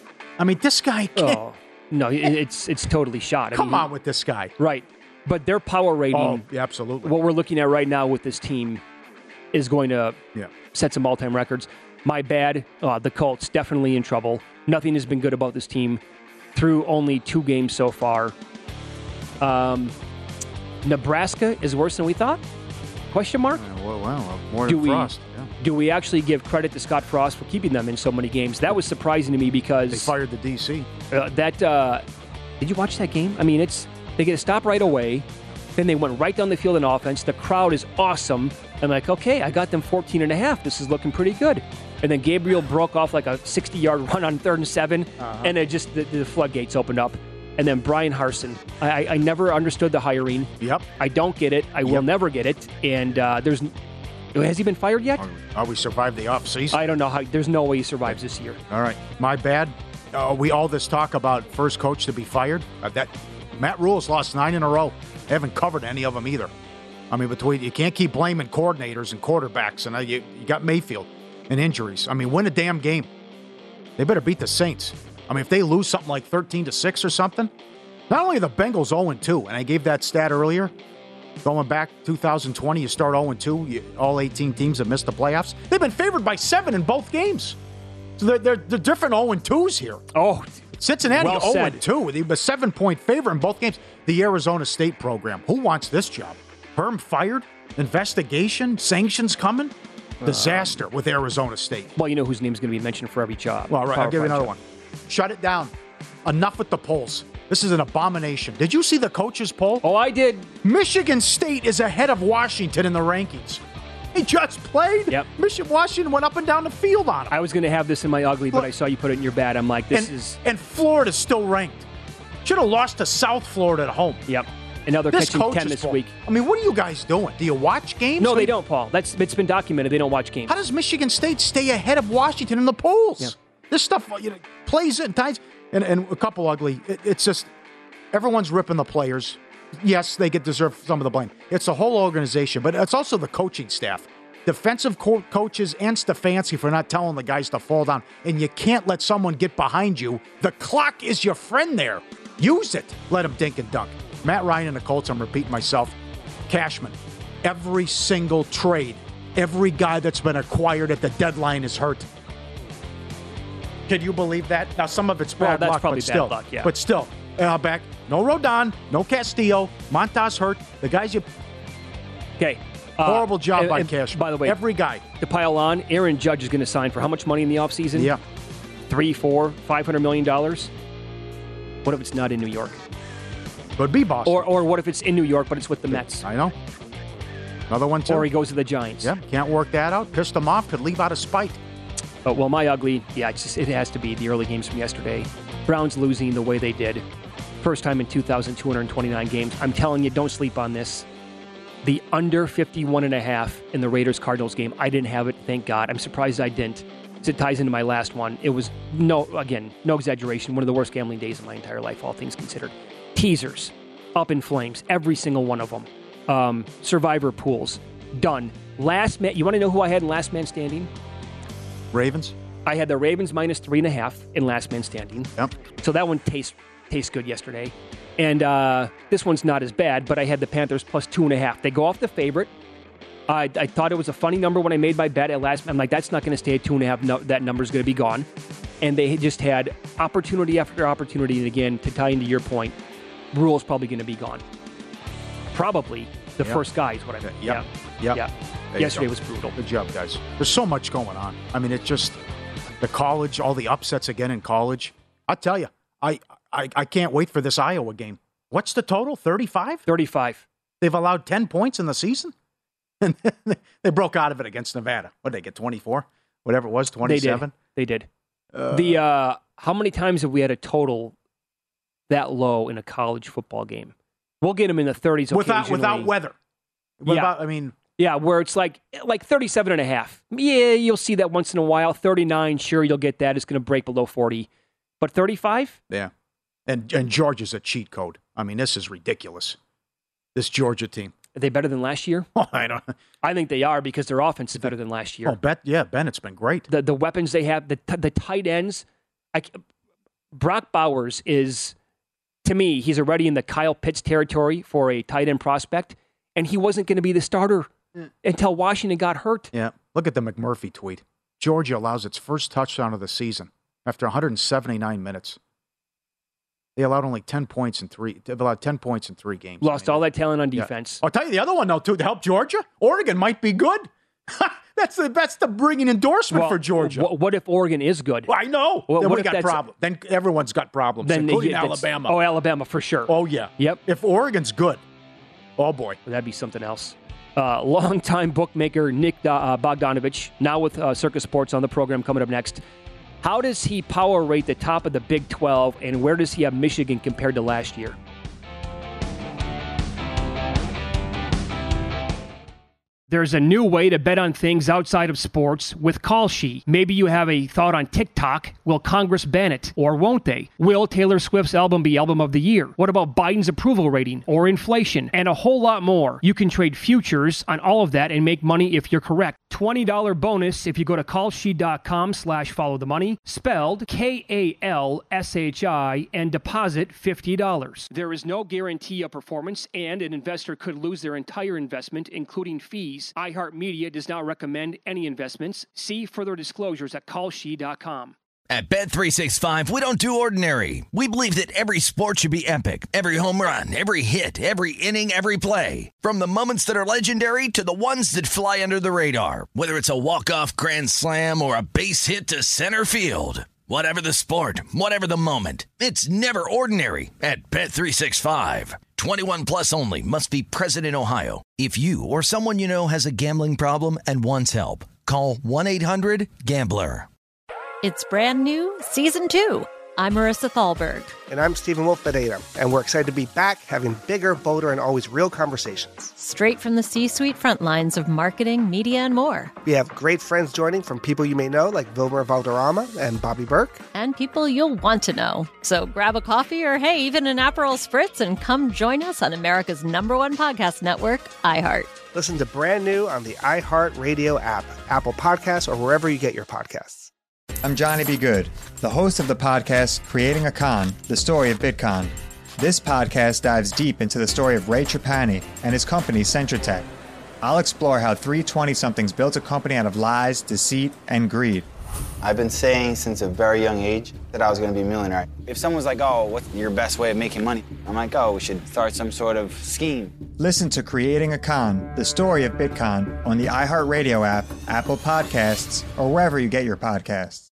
I: I mean, this guy can't.
A: oh, no, it- it's it's totally shot. I
I: Come
A: mean,
I: on with this guy.
A: Right. But their power rating,
I: Oh, yeah, absolutely.
A: what we're looking at right now with this team, is going to
I: Yeah.
A: set some all-time records. My bad. Uh, the Colts definitely in trouble. Nothing has been good about this team through only two games so far. Um, Nebraska is worse than we thought? Question mark?
I: Yeah, well, well, more
A: Do
I: than
A: we-
I: Frost. Yeah.
A: do we actually give credit to Scott Frost for keeping them in so many games? That was surprising to me because
I: they fired the D C.
A: Uh, that uh, did you watch that game? I mean, it's they get a stop right away. Then they went right down the field in offense. The crowd is awesome. I'm like, okay, I got them fourteen and a half. This is looking pretty good. And then Gabriel broke off like a sixty-yard run on third and seven, uh-huh. and it just the, the floodgates opened up. And then Brian Harsin. I, I never understood the hiring.
I: Yep.
A: I don't get it. I yep. will never get it. And uh, there's has he been fired yet?
I: Oh, we survived the offseason.
A: I don't know how. There's no way he survives this year.
I: All right, my bad. Uh, we all this talk about first coach to be fired. Uh, that Matt Rule's lost nine in a row. They haven't covered any of them either. I mean, between you can't keep blaming coordinators and quarterbacks, and uh, you, you got Mayfield and injuries. I mean, win a damn game. They better beat the Saints. I mean, if they lose something like thirteen to six or something, not only are the Bengals oh and two, and I gave that stat earlier, going back two thousand twenty, you start oh and two, you, all eighteen teams have missed the playoffs. They've been favored by seven in both games. So they're, they're, they're different oh and twos here.
A: Oh,
I: Cincinnati
A: well
I: oh and two. They were a seven-point favorite in both games. The Arizona State program. Who wants this job? Herm fired? Investigation? Sanctions coming? Disaster with Arizona State.
A: Well, you know whose name's going to be mentioned for every job.
I: Well, right. Power I'll give you another job. one. Shut it down. Enough with the polls. This is an abomination. Did you see the coaches poll?
A: Oh, I did.
I: Michigan State is ahead of Washington in the rankings. He just played.
A: Yep.
I: Michigan, Washington went up and down the field on him.
A: I was going to have this in my ugly, but I saw you put it in your bad. I'm like, this
I: and,
A: is...
I: And Florida's still ranked. Should have lost to South Florida at home.
A: Yep. And now they're
I: this
A: catching ten this
I: poll.
A: week.
I: I mean, what are you guys doing? Do you watch games?
A: No, they don't, Paul. That's It's been documented. They don't watch games.
I: How does Michigan State stay ahead of Washington in the polls?
A: Yeah.
I: This stuff you know, plays in ties. And, and a couple ugly. It, it's just everyone's ripping the players. Yes, they get deserve some of the blame. It's the whole organization, but it's also the coaching staff. Defensive co- coaches and Stefanski for not telling the guys to fall down. And you can't let someone get behind you. The clock is your friend there. Use it. Let him dink and dunk. Matt Ryan and the Colts, I'm repeating myself. Cashman, every single trade, every guy that's been acquired at the deadline is hurt. Can you believe that? Now, some of it's bad
A: well, that's
I: luck,
A: probably
I: but still.
A: bad luck, yeah.
I: But still, uh, back, no Rodon, no Castillo, Montas hurt. The guys you...
A: Okay.
I: Horrible job
A: uh,
I: by
A: and,
I: Cashman.
A: By the way,
I: every guy.
A: To pile on, Aaron Judge is going to sign for how much money in the offseason?
I: Yeah.
A: Three, four, five hundred million dollars? What if it's not in New York?
I: Could be Boston.
A: Or or what if it's in New York, but it's with the Mets?
I: I know. Another one, too.
A: Or he goes to the Giants.
I: Yeah, can't work that out. Pissed him off. Could leave out of spite.
A: But, well, my ugly, yeah, it's just, it has to be the early games from yesterday. Browns losing the way they did. First time in two thousand two hundred twenty-nine games. I'm telling you, don't sleep on this. The under fifty-one and a half in the Raiders-Cardinals game. I didn't have it, thank God. I'm surprised I didn't. It ties into my last one. It was, no, again, no exaggeration, one of the worst gambling days of my entire life, all things considered. Teasers, up in flames, every single one of them. Um, survivor pools, done. Last man, you want to know who I had in last man standing?
I: Ravens?
A: I had the Ravens minus three and a half in last man standing.
I: Yep.
A: So that one tastes tastes good yesterday. And uh, this one's not as bad, but I had the Panthers plus two and a half. They go off the favorite. I, I thought it was a funny number when I made my bet at last. I'm like, that's not going to stay at two and a half. No, that number's going to be gone. And they just had opportunity after opportunity. And again, to tie into your point, Rule's probably going to be gone. Probably the
I: yep.
A: first guy is what I meant.
I: Yep.
A: Yeah.
I: Yep.
A: Yeah. Yesterday was brutal.
I: Good job, guys. There's so much going on. I mean, it's just the college, all the upsets again in college. I'll tell you, I, I, I can't wait for this Iowa game. What's the total? thirty-five?
A: thirty-five.
I: They've allowed ten points in the season? And they broke out of it against Nevada. What did they get, twenty-four? Whatever it was, twenty-seven?
A: They did. They did. Uh, the uh, how many times have we had a total that low in a college football game? We'll get them in the thirties
I: without
A: occasionally.
I: without weather. Without, yeah. I mean,
A: yeah, where it's like like thirty-seven and a half. Yeah, you'll see that once in a while. thirty-nine, sure, you'll get that. It's going to break below forty. But thirty-five?
I: Yeah. And and Georgia's a cheat code. I mean, this is ridiculous. This Georgia team.
A: Are they better than last year?
I: Oh, I don't.
A: I think they are because their offense is better than last year.
I: Oh, bet yeah, Bennett's been great.
A: The the weapons they have, the the tight ends. I, Brock Bowers is, to me, he's already in the Kyle Pitts territory for a tight end prospect, and he wasn't going to be the starter mm. until Washington got hurt.
I: Yeah, look at the McMurphy tweet. Georgia allows its first touchdown of the season after one hundred seventy-nine minutes. They allowed only ten points in three. They've allowed ten points in three games.
A: Lost
I: I mean,
A: all that talent on defense.
I: Yeah. I'll tell you the other one though too to help Georgia. Oregon might be good. That's the that's the bringing endorsement
A: Well,
I: for Georgia.
A: wh- What if Oregon is good?
I: Well, I know.
A: Well,
I: then
A: what
I: we
A: if
I: got
A: that's-
I: problems. Then everyone's got problems,
A: Then they
I: including
A: get- that's-
I: Alabama.
A: Oh, Alabama for sure.
I: Oh, yeah.
A: Yep.
I: If Oregon's good, oh, boy.
A: That'd be something else. Uh, longtime bookmaker Nick uh, Bogdanovich, now with uh, Circus Sports on the program coming up next. How does he power rate the top of the Big twelve, and where does he have Michigan compared to last year? There's a new way to bet on things outside of sports with Kalshi. Maybe you have a thought on TikTok. Will Congress ban it, or won't they? Will Taylor Swift's album be album of the year? What about Biden's approval rating or inflation? And a whole lot more. You can trade futures on all of that and make money if you're correct. twenty dollars bonus if you go to kalshi.com slash follow the money, spelled K A L S H I, and deposit fifty dollars. There is no guarantee of performance, and an investor could lose their entire investment, including fees. iHeartMedia does not recommend any investments. See further disclosures at kalshi dot com.
B: At Bet three sixty-five, we don't do ordinary. We believe that every sport should be epic. Every home run, every hit, every inning, every play. From the moments that are legendary to the ones that fly under the radar. Whether it's a walk-off grand slam or a base hit to center field. Whatever the sport, whatever the moment. It's never ordinary at Bet three sixty-five. twenty-one plus only. Must be present in Ohio. If you or someone you know has a gambling problem and wants help, call one eight hundred gambler.
C: It's brand new, season two. I'm Marissa Thalberg.
D: And I'm Stephen Wolf Bedeta, and we're excited to be back having bigger, bolder, and always real conversations.
C: Straight from the C-suite front lines of marketing, media, and more.
D: We have great friends joining from people you may know, like Vilmer Valderrama and Bobby Burke.
C: And people you'll want to know. So grab a coffee or, hey, even an Aperol Spritz and come join us on America's number one podcast network, iHeart.
D: Listen to brand new on the iHeart Radio app, Apple Podcasts, or wherever you get your podcasts.
E: I'm Johnny B. Good, the host of the podcast Creating a Con, the story of Bitcoin. This podcast dives deep into the story of Ray Trapani and his company, Centratech. I'll explore how three twenty-somethings built a company out of lies, deceit, and greed.
F: I've been saying since a very young age that I was going to be a millionaire. If someone's like, oh, what's your best way of making money? I'm like, oh, we should start some sort of scheme.
E: Listen to Creating a Con, the story of Bitcoin, on the iHeartRadio app, Apple Podcasts, or wherever you get your podcasts.